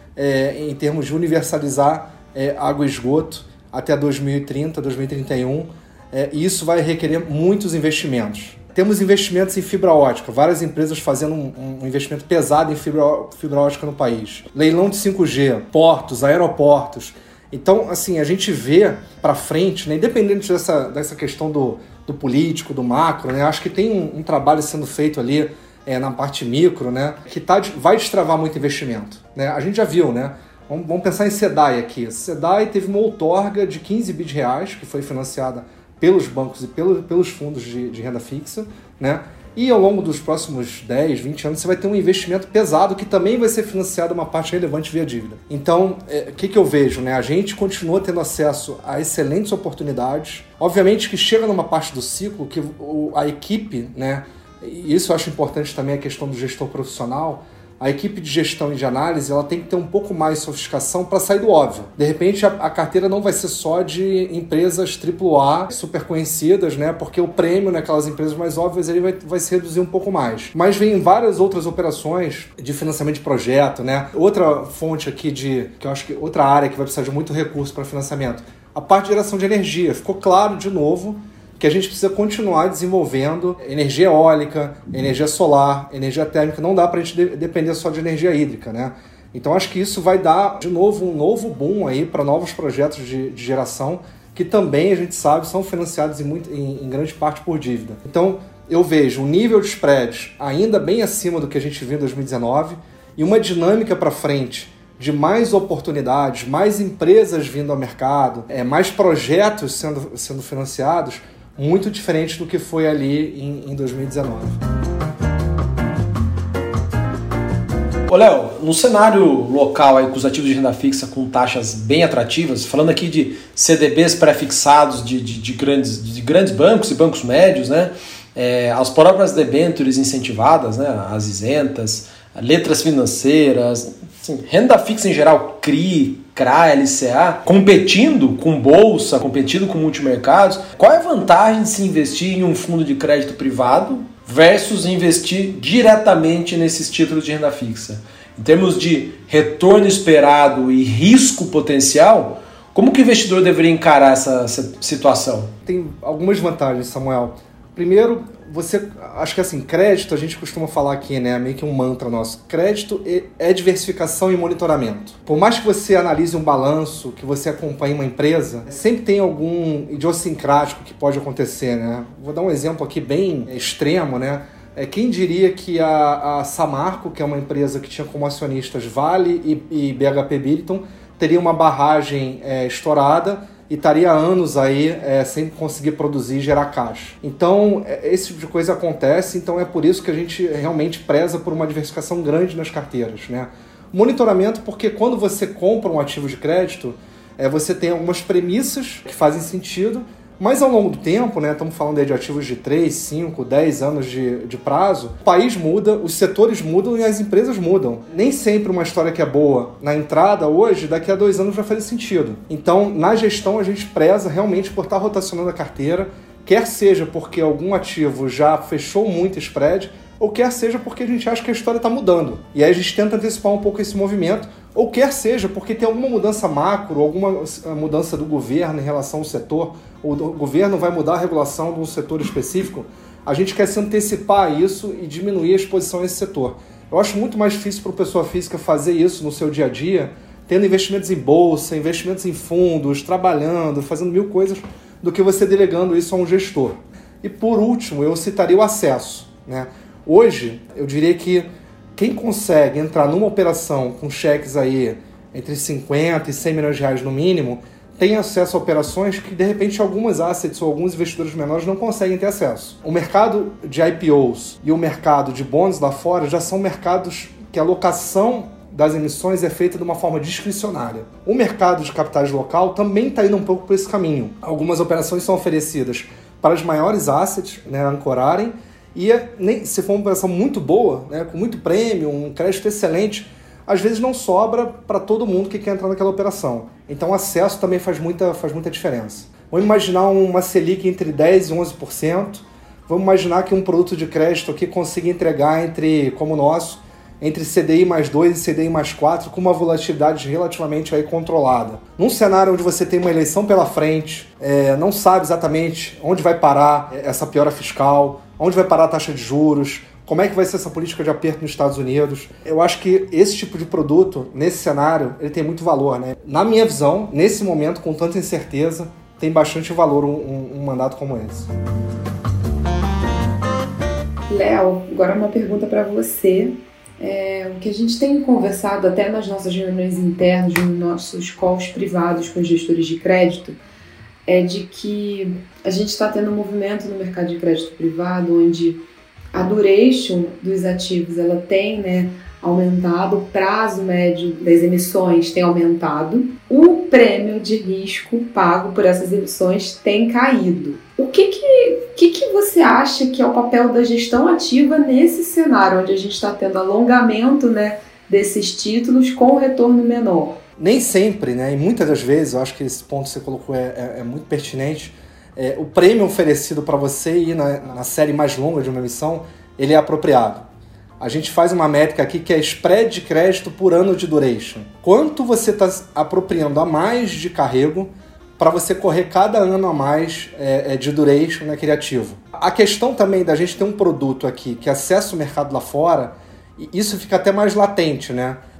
é, em termos de universalizar é, água e esgoto até dois mil e trinta, dois mil e trinta e um, é, e isso vai requerer muitos investimentos. Temos investimentos em fibra ótica, várias empresas fazendo um, um investimento pesado em fibra, fibra ótica no país. Leilão de cinco G, portos, aeroportos. Então, assim, a gente vê para frente, né, independente dessa, dessa questão do, do político, do macro, né, acho que tem um, um trabalho sendo feito ali é, na parte micro, né, que tá, vai destravar muito investimento. Né? A gente já viu, né? Vamos, vamos pensar em SEDAI aqui. SEDAI teve uma outorga de quinze bi de reais, que foi financiada pelos bancos e pelo, pelos fundos de, de renda fixa, né? E ao longo dos próximos dez, vinte anos você vai ter um investimento pesado que também vai ser financiado uma parte relevante via dívida. Então, o é, que, que eu vejo? Né? A gente continua tendo acesso a excelentes oportunidades. Obviamente que chega numa parte do ciclo que o, a equipe, né? E isso eu acho importante também a questão do gestor profissional. A equipe de gestão e de análise ela tem que ter um pouco mais de sofisticação para sair do óbvio. De repente, a, a carteira não vai ser só de empresas triplo A super conhecidas, né? Porque o prêmio naquelas empresas mais óbvias ele vai, vai se reduzir um pouco mais. Mas vem várias outras operações de financiamento de projeto, né? Outra fonte aqui de, que eu acho que outra área que vai precisar de muito recurso para financiamento, a parte de geração de energia. Ficou claro de novo que a gente precisa continuar desenvolvendo energia eólica, energia solar, energia térmica. Não dá para a gente de- depender só de energia hídrica, né? Então acho que isso vai dar, de novo, um novo boom aí para novos projetos de, de geração, que também, a gente sabe, são financiados em, muito, em, em grande parte por dívida. Então eu vejo um nível de spreads ainda bem acima do que a gente viu em dois mil e dezenove e uma dinâmica para frente de mais oportunidades, mais empresas vindo ao mercado, é, mais projetos sendo, sendo financiados, muito diferente do que foi ali em, em dois mil e dezenove. Ô Léo, no cenário local aí, com os ativos de renda fixa com taxas bem atrativas, falando aqui de C D Bs pré-fixados de, de, de, grandes, de grandes bancos e bancos médios, né? É, as próprias debêntures incentivadas, né? As isentas, letras financeiras, assim, renda fixa em geral, C R I, C R A, L C A, competindo com bolsa, competindo com multimercados. Qual é a vantagem de se investir em um fundo de crédito privado versus investir diretamente nesses títulos de renda fixa? Em termos de retorno esperado e risco potencial, como que o investidor deveria encarar essa, essa situação? Tem algumas vantagens, Samuel. Primeiro, você, acho que assim, crédito, a gente costuma falar aqui, né, meio que um mantra nosso. Crédito é diversificação e monitoramento. Por mais que você analise um balanço, que você acompanhe uma empresa, sempre tem algum idiosincrático que pode acontecer, né? Vou dar um exemplo aqui bem extremo, né? É, quem diria que a, a Samarco, que é uma empresa que tinha como acionistas Vale e, e B H P Billiton, teria uma barragem é, estourada e estaria anos aí é, sem conseguir produzir e gerar caixa. Então, esse tipo de coisa acontece, então é por isso que a gente realmente preza por uma diversificação grande nas carteiras, né? Monitoramento, porque quando você compra um ativo de crédito, é, você tem algumas premissas que fazem sentido, mas ao longo do tempo, né, estamos falando aí de ativos de três, cinco, dez anos de, de prazo, o país muda, os setores mudam e as empresas mudam. Nem sempre uma história que é boa na entrada hoje, daqui a dois anos vai fazer sentido. Então, na gestão, a gente preza realmente por estar rotacionando a carteira, quer seja porque algum ativo já fechou muito spread, ou quer seja porque a gente acha que a história está mudando. E aí a gente tenta antecipar um pouco esse movimento, ou quer seja porque tem alguma mudança macro, alguma mudança do governo em relação ao setor, ou o governo vai mudar a regulação de um setor específico, a gente quer se antecipar a isso e diminuir a exposição a esse setor. Eu acho muito mais difícil para a pessoa física fazer isso no seu dia a dia, tendo investimentos em bolsa, investimentos em fundos, trabalhando, fazendo mil coisas, do que você delegando isso a um gestor. E por último, eu citaria o acesso, né? Hoje, eu diria que quem consegue entrar numa operação com cheques aí entre cinquenta e cem milhões de reais no mínimo, tem acesso a operações que, de repente, algumas assets ou alguns investidores menores não conseguem ter acesso. O mercado de I P Os e o mercado de bonds lá fora já são mercados que a alocação das emissões é feita de uma forma discricionária. O mercado de capitais local também está indo um pouco por esse caminho. Algumas operações são oferecidas para as maiores assets, né, ancorarem, e nem, se for uma operação muito boa, né, com muito prêmio, um crédito excelente, às vezes não sobra para todo mundo que quer entrar naquela operação. Então o acesso também faz muita, faz muita diferença. Vamos imaginar uma Selic entre dez por cento e onze por cento. Vamos imaginar que um produto de crédito aqui consiga entregar entre, como o nosso, entre C D I mais dois e C D I mais quatro, com uma volatilidade relativamente aí controlada. Num cenário onde você tem uma eleição pela frente, é, não sabe exatamente onde vai parar essa piora fiscal, onde vai parar a taxa de juros, como é que vai ser essa política de aperto nos Estados Unidos. Eu acho que esse tipo de produto, nesse cenário, ele tem muito valor, né? Na minha visão, nesse momento, com tanta incerteza, tem bastante valor um, um, um mandato como esse. Léo, agora uma pergunta para você. É, o que a gente tem conversado até nas nossas reuniões internas, nos nossos calls privados com os gestores de crédito, é de que a gente está tendo um movimento no mercado de crédito privado onde a duration dos ativos ela tem, né, aumentado, o prazo médio das emissões tem aumentado, o prêmio de risco pago por essas emissões tem caído. O que que, que, que você acha que é o papel da gestão ativa nesse cenário onde a gente está tendo alongamento, né, desses títulos com retorno menor? Nem sempre, né? E muitas das vezes, eu acho que esse ponto que você colocou é, é, é muito pertinente, é, o prêmio oferecido para você ir na, na série mais longa de uma emissão, ele é apropriado. A gente faz uma métrica aqui que é spread de crédito por ano de duration. Quanto você está apropriando a mais de carrego para você correr cada ano a mais é, é, de duration naquele ativo. A questão também da gente ter um produto aqui que acessa o mercado lá fora, isso fica até mais latente, né?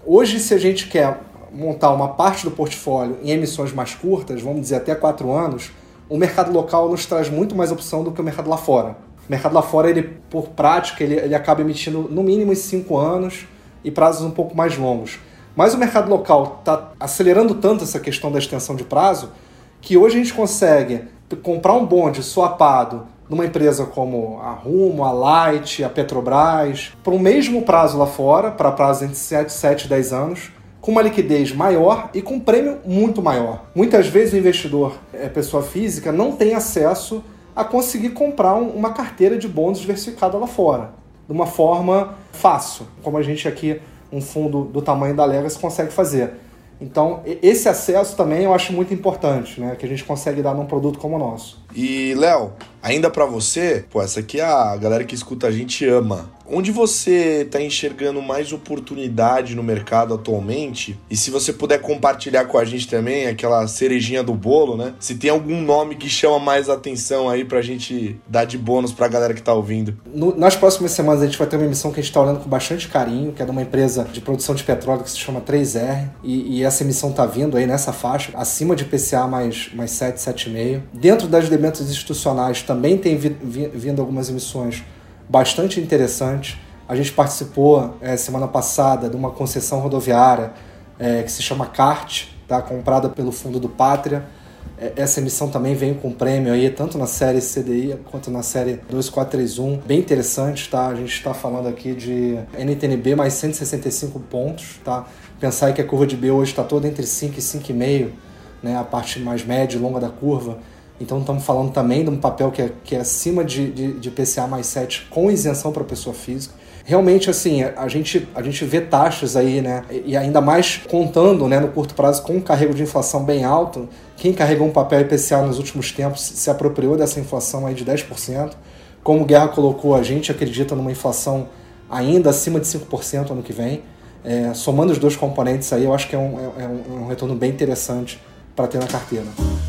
Hoje, se a gente quer montar uma parte do portfólio em emissões mais curtas, vamos dizer até quatro anos, o mercado local nos traz muito mais opção do que o mercado lá fora. O mercado lá fora, ele, por prática, ele, ele acaba emitindo no mínimo em cinco anos e prazos um pouco mais longos. Mas o mercado local está acelerando tanto essa questão da extensão de prazo que hoje a gente consegue comprar um bonde swapado numa empresa como a Rumo, a Light, a Petrobras, para o mesmo prazo lá fora, para prazo entre sete e dez anos, com uma liquidez maior e com um prêmio muito maior. Muitas vezes o investidor, é, pessoa física, não tem acesso a conseguir comprar um, uma carteira de bônus diversificada lá fora, de uma forma fácil, como a gente aqui, um fundo do tamanho da Legacy, consegue fazer. Então, esse acesso também eu acho muito importante, né? Que a gente consegue dar num produto como o nosso. E, Léo, ainda pra você, pô, essa aqui a galera que escuta a gente ama. Onde você tá enxergando mais oportunidade no mercado atualmente? E se você puder compartilhar com a gente também aquela cerejinha do bolo, né? Se tem algum nome que chama mais atenção aí pra gente dar de bônus pra galera que tá ouvindo. No, nas próximas semanas a gente vai ter uma emissão que a gente tá olhando com bastante carinho, que é de uma empresa de produção de petróleo que se chama três R. E, e essa emissão tá vindo aí nessa faixa, acima de I P C A mais, mais sete, sete vírgula cinco. Dentro das debêntures institucionais também tem vi, vi, vindo algumas emissões bastante interessante. A gente participou é, semana passada de uma concessão rodoviária é, que se chama CART, tá, comprada pelo fundo do Pátria. É, essa emissão também vem com prêmio aí, tanto na série C D I quanto na série dois quatro três um. Bem interessante, tá? A gente está falando aqui de N T N B mais cento e sessenta e cinco pontos. Tá? Pensar que a curva de B hoje está toda entre cinco e cinco vírgula cinco, né? A parte mais média e longa da curva. Então estamos falando também de um papel que é, que é acima de, de, de I P C A mais sete, com isenção para pessoa física. Realmente, assim, a gente, a gente vê taxas aí, né? E ainda mais contando, né, no curto prazo com um carrego de inflação bem alto. Quem carregou um papel I P C A nos últimos tempos se apropriou dessa inflação aí de dez por cento. Como o Guerra colocou, a gente acredita numa inflação ainda acima de cinco por cento ano que vem. É, somando os dois componentes aí, eu acho que é um, é um, é um retorno bem interessante para ter na carteira.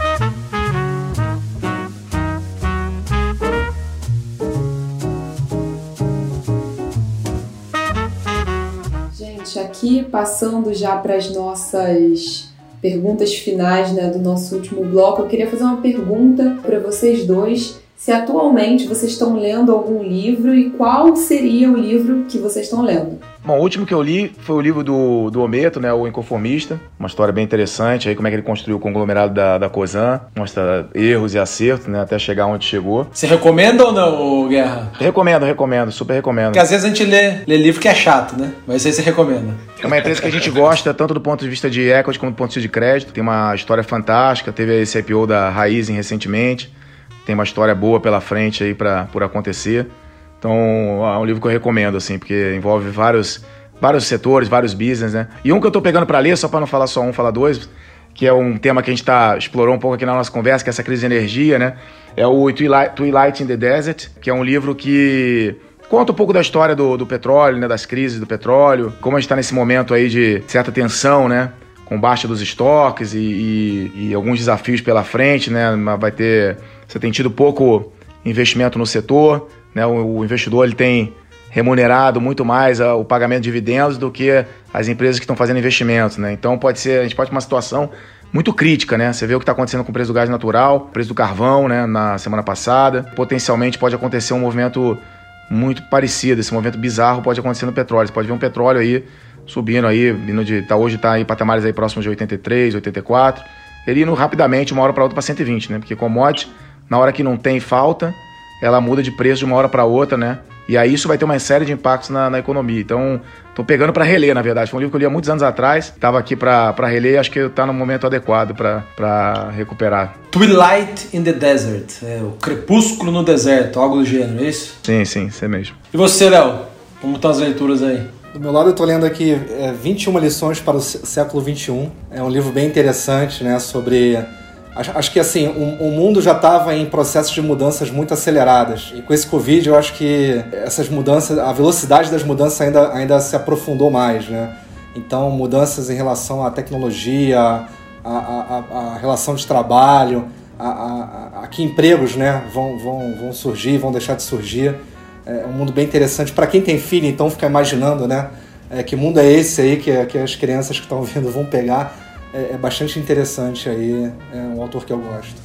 Aqui, passando já para as nossas perguntas finais, né, do nosso último bloco, eu queria fazer uma pergunta para vocês dois. Se atualmente vocês estão lendo algum livro e qual seria o livro que vocês estão lendo? Bom, o último que eu li foi o livro do, do Ometo, né, O Inconformista. Uma história bem interessante, aí como é que ele construiu o conglomerado da, da Cosan. Mostra erros e acertos, né, até chegar onde chegou. Você recomenda ou não, Guerra? Recomendo, recomendo, super recomendo. Porque às vezes a gente lê, lê livro que é chato, né? Mas aí você recomenda. É uma empresa que a gente gosta, tanto do ponto de vista de equity como do ponto de vista de crédito. Tem uma história fantástica, teve esse I P O da Raizen recentemente. Tem uma história boa pela frente aí pra, por acontecer. Então, é um livro que eu recomendo, assim, porque envolve vários, vários setores, vários business, né? E um que eu tô pegando para ler, só para não falar só um, falar dois, que é um tema que a gente tá, explorou um pouco aqui na nossa conversa, que é essa crise de energia, né? É o Twilight, Twilight in the Desert, que é um livro que conta um pouco da história do, do petróleo, né? Das crises do petróleo, como a gente tá nesse momento aí de certa tensão, né? Com baixa dos estoques e, e, e alguns desafios pela frente, né? Vai ter... Você tem tido pouco investimento no setor, né? O, o investidor ele tem remunerado muito mais a, o pagamento de dividendos do que as empresas que estão fazendo investimentos, né? Então pode ser, a gente pode ter uma situação muito crítica, né? Você vê o que está acontecendo com o preço do gás natural, preço do carvão, né? Na semana passada. Potencialmente pode acontecer um movimento muito parecido, esse movimento bizarro pode acontecer no petróleo. Você pode ver um petróleo aí subindo aí, indo de, tá, hoje está em patamares aí próximos de oitenta e três, oitenta e quatro, ele indo rapidamente uma hora para outra para cento e vinte, né? Porque commodity, na hora que não tem falta, ela muda de preço de uma hora para outra, né? E aí isso vai ter uma série de impactos na, na economia. Então, tô pegando para reler, na verdade. Foi um livro que eu li há muitos anos atrás, estava aqui para reler e acho que está no momento adequado para recuperar. Twilight in the Desert, é o crepúsculo no deserto, algo do gênero, é isso? Sim, sim, isso é mesmo. E você, Léo? Como estão as leituras aí? Do meu lado eu estou lendo aqui é, vinte e uma lições para o século vinte e um. É um livro bem interessante, né, sobre... Acho, acho que assim, o, o mundo já estava em processos de mudanças muito aceleradas. E com esse Covid eu acho que essas mudanças, a velocidade das mudanças ainda, ainda se aprofundou mais, né? Então, mudanças em relação à tecnologia, a, a, a, a relação de trabalho, a, a, a que empregos, né, vão, vão, vão surgir, vão deixar de surgir. É um mundo bem interessante. Para quem tem filho, então, fica imaginando, né, é, que mundo é esse aí que, que as crianças que estão ouvindo vão pegar. É, é bastante interessante aí, é um autor que eu gosto.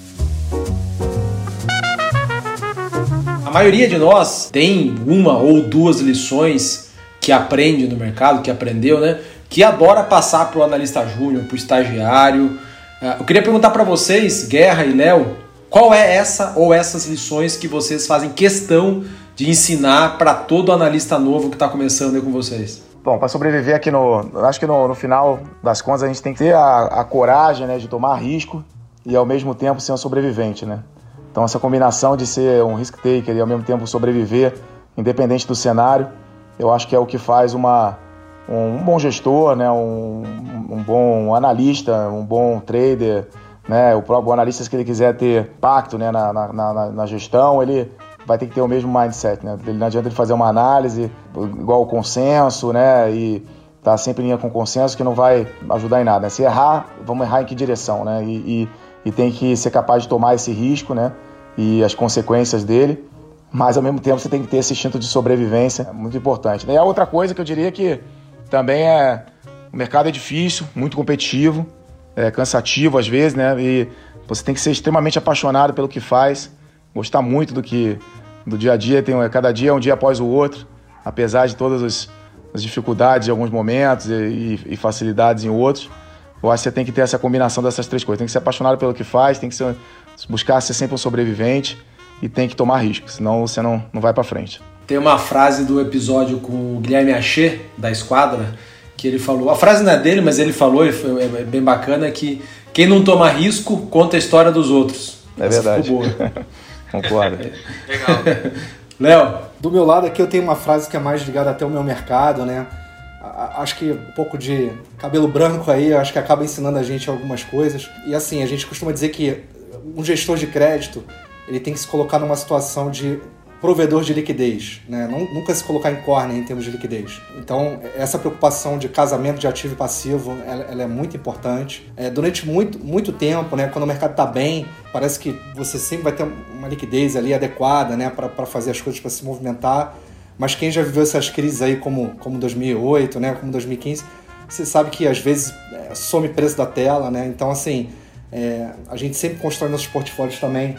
A maioria de nós tem uma ou duas lições que aprende no mercado, que aprendeu, né? Que adora passar para o analista júnior, para o estagiário. Eu queria perguntar para vocês, Guerra e Léo, qual é essa ou essas lições que vocês fazem questão de ensinar para todo analista novo que está começando aí com vocês? Bom, para sobreviver aqui no... Acho que no, no final das contas a gente tem que ter a, a coragem, né, de tomar risco e ao mesmo tempo ser um sobrevivente, né? Então essa combinação de ser um risk taker e ao mesmo tempo sobreviver, independente do cenário, eu acho que é o que faz uma, um, um bom gestor, né? um, um bom analista, um bom trader, né? O próprio analista, se ele quiser ter impacto, né, na, na, na, na gestão, ele vai ter que ter o mesmo mindset, né? Não adianta ele fazer uma análise igual o consenso, né? E tá sempre em linha com o consenso, que não vai ajudar em nada, né? Se errar, vamos errar em que direção, né? E, e, e tem que ser capaz de tomar esse risco, né? E as consequências dele, mas ao mesmo tempo você tem que ter esse instinto de sobrevivência, é muito importante. E a outra coisa que eu diria que também é, o mercado é difícil, muito competitivo, é cansativo às vezes, né? E você tem que ser extremamente apaixonado pelo que faz, gostar muito do que do dia a dia, tem, cada dia é um dia após o outro, apesar de todas as, as dificuldades em alguns momentos e, e, e facilidades em outros. Eu acho que você tem que ter essa combinação dessas três coisas. Tem que ser apaixonado pelo que faz, tem que ser, buscar ser sempre um sobrevivente e tem que tomar risco, senão você não, não vai para frente. Tem uma frase do episódio com o Guilherme Achê, da Esquadra, que ele falou, a frase não é dele, mas ele falou, e foi, é bem bacana, que quem não toma risco conta a história dos outros. É Essa verdade. ficou boa. Concordo. Legal. Léo? Do meu lado aqui eu tenho uma frase que é mais ligada até ao meu mercado, né? Acho que um pouco de cabelo branco aí, acho que acaba ensinando a gente algumas coisas. E assim, a gente costuma dizer que um gestor de crédito, ele tem que se colocar numa situação de provedor de liquidez, né? Não, nunca se colocar em corner em termos de liquidez. Então, essa preocupação de casamento de ativo e passivo, ela, ela é muito importante. É, durante muito, muito tempo, né, quando o mercado está bem, parece que você sempre vai ter uma liquidez ali adequada, né, para fazer as coisas, para se movimentar. Mas quem já viveu essas crises aí como, como dois mil e oito, né, como dois mil e quinze, você sabe que às vezes é, some preço da tela, né? Então, assim, é, a gente sempre constrói nossos portfólios também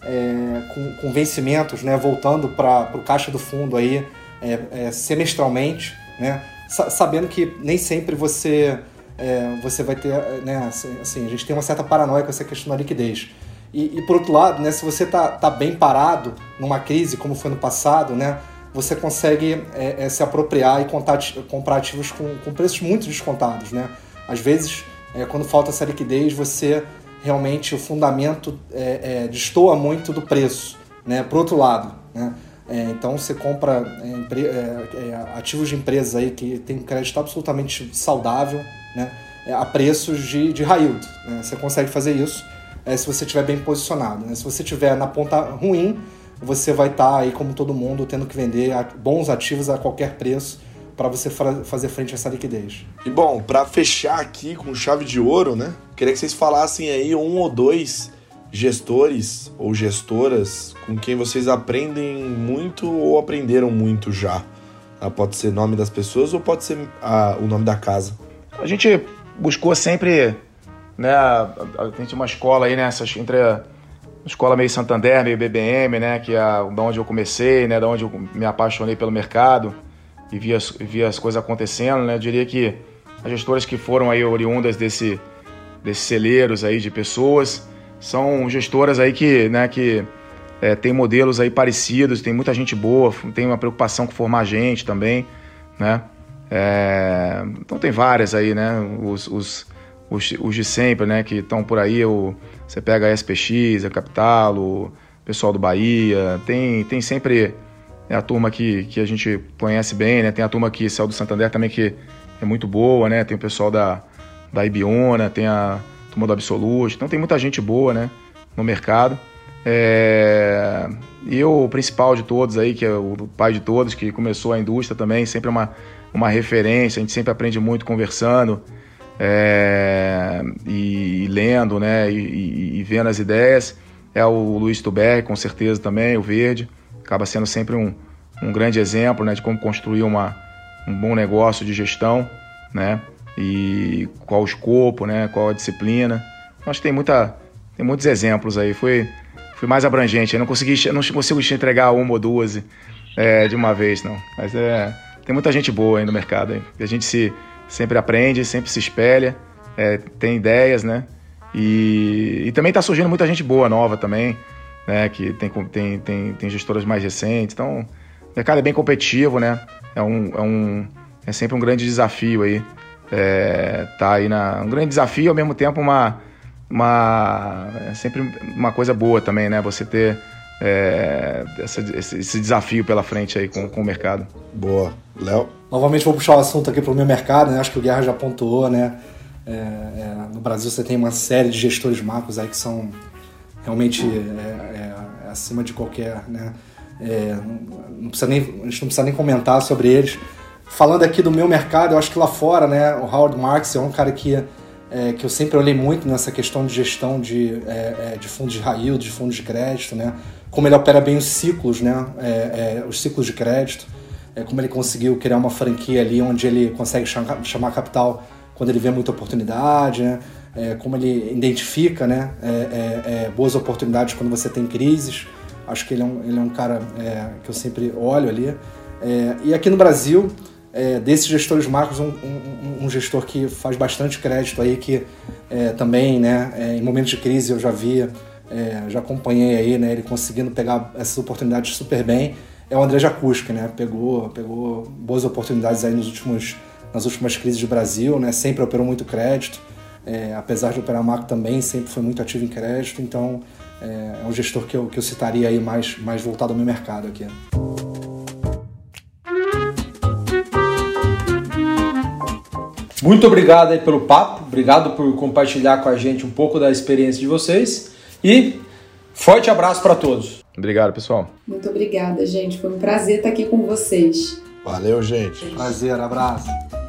É, com, com vencimentos, né, voltando para o caixa do fundo aí, é, é, semestralmente, né, sa- sabendo que nem sempre você, é, você vai ter, né, assim, assim, a gente tem uma certa paranoia com essa questão da liquidez. E, e por outro lado, né, se você está tá bem parado numa crise, como foi no passado, né, você consegue é, é, se apropriar e contar, comprar ativos com, com preços muito descontados. Né? Às vezes, é, quando falta essa liquidez, você realmente o fundamento é, é, destoa muito do preço, né? Por outro lado, né? É, então você compra é, é, ativos de empresas aí que tem um crédito absolutamente saudável, né? É, a preços de, de high yield, né? Você consegue fazer isso é, se você estiver bem posicionado, né? Se você estiver na ponta ruim, você vai estar aí, como todo mundo, tendo que vender bons ativos a qualquer preço para você fazer frente a essa liquidez. E bom, para fechar aqui com chave de ouro, né? Queria que vocês falassem aí um ou dois gestores ou gestoras com quem vocês aprendem muito ou aprenderam muito já. Ah, pode ser nome das pessoas ou pode ser ah, o nome da casa. A gente buscou sempre, né? A gente tinha uma escola aí, né? Essas, entre a escola meio Santander, meio B B M, né? Que é da onde eu comecei, né? Da onde eu me apaixonei pelo mercado e via, via as coisas acontecendo, né? Eu diria que as gestoras que foram aí oriundas desse, desses celeiros aí de pessoas são gestoras aí que, né, que é, tem modelos aí parecidos, tem muita gente boa, tem uma preocupação com formar gente também, né? É, então tem várias aí, né? Os, os, os, os de sempre, né? Que estão por aí, o, você pega a S P X, a Capital, o pessoal do Bahia, tem, tem sempre... É a turma que, que a gente conhece bem, né? Tem a turma que saiu do Santander também, que é muito boa, né? Tem o pessoal da, da Ibiona, tem a turma do Absolute. Então tem muita gente boa, né? No mercado. É... E o principal de todos aí, que é o pai de todos, que começou a indústria também, sempre uma, uma referência. A gente sempre aprende muito conversando é... e, e lendo, né? E, e, e vendo as ideias. É o Luiz Tuber, com certeza também, o Verde. Acaba sendo sempre um, um grande exemplo, né, de como construir uma, um bom negócio de gestão, né? E qual o escopo, né? Qual a disciplina. Acho que tem, muita, tem muitos exemplos aí. Foi, foi mais abrangente. Eu não, consegui, não consigo te entregar uma ou duas é, de uma vez, não. Mas é, tem muita gente boa aí no mercado. Aí. A gente se, sempre aprende, sempre se espelha, é, tem ideias, né? E, e também está surgindo muita gente boa, nova também, né? Que tem, tem, tem, tem gestoras mais recentes. Então, o mercado é bem competitivo, né? É, um, é, um, é sempre um grande desafio aí. É, tá aí na, um grande desafio, ao mesmo tempo uma, uma é sempre uma coisa boa também, né? Você ter é, essa, esse, esse desafio pela frente aí com, com o mercado. Boa. Léo? Novamente vou puxar o assunto aqui para o meu mercado, né? Acho que o Guerra já pontuou, né? É, é, no Brasil você tem uma série de gestores macros aí que são realmente é, é, acima de qualquer, né? É, não precisa nem, a gente não precisa nem comentar sobre eles. Falando aqui do meu mercado, eu acho que lá fora, né, o Howard Marks é um cara que, é, que eu sempre olhei muito nessa questão de gestão de, é, de fundos de high yield, de fundos de crédito, né, como ele opera bem os ciclos, né, é, é, os ciclos de crédito, é, como ele conseguiu criar uma franquia ali onde ele consegue chamar, chamar capital quando ele vê muita oportunidade, né, é, como ele identifica, né, é, é, é, boas oportunidades quando você tem crises. Acho que ele é um, ele é um cara é, que eu sempre olho ali. É, e aqui no Brasil, é, desses gestores macros, um, um, um gestor que faz bastante crédito aí, que é, também, né, é, em momentos de crise eu já vi, é, já acompanhei aí, né, ele conseguindo pegar essas oportunidades super bem, é o André Jakuski, né, pegou, pegou boas oportunidades aí nos últimos, nas últimas crises do Brasil, né, sempre operou muito crédito, é, apesar de operar macro também, sempre foi muito ativo em crédito, então é, é um gestor que eu, que eu citaria aí mais, mais voltado ao meu mercado aqui. Muito obrigado aí pelo papo, obrigado por compartilhar com a gente um pouco da experiência de vocês e forte abraço para todos. Obrigado, pessoal. Muito obrigada, gente. Foi um prazer estar aqui com vocês. Valeu, gente. Prazer, abraço.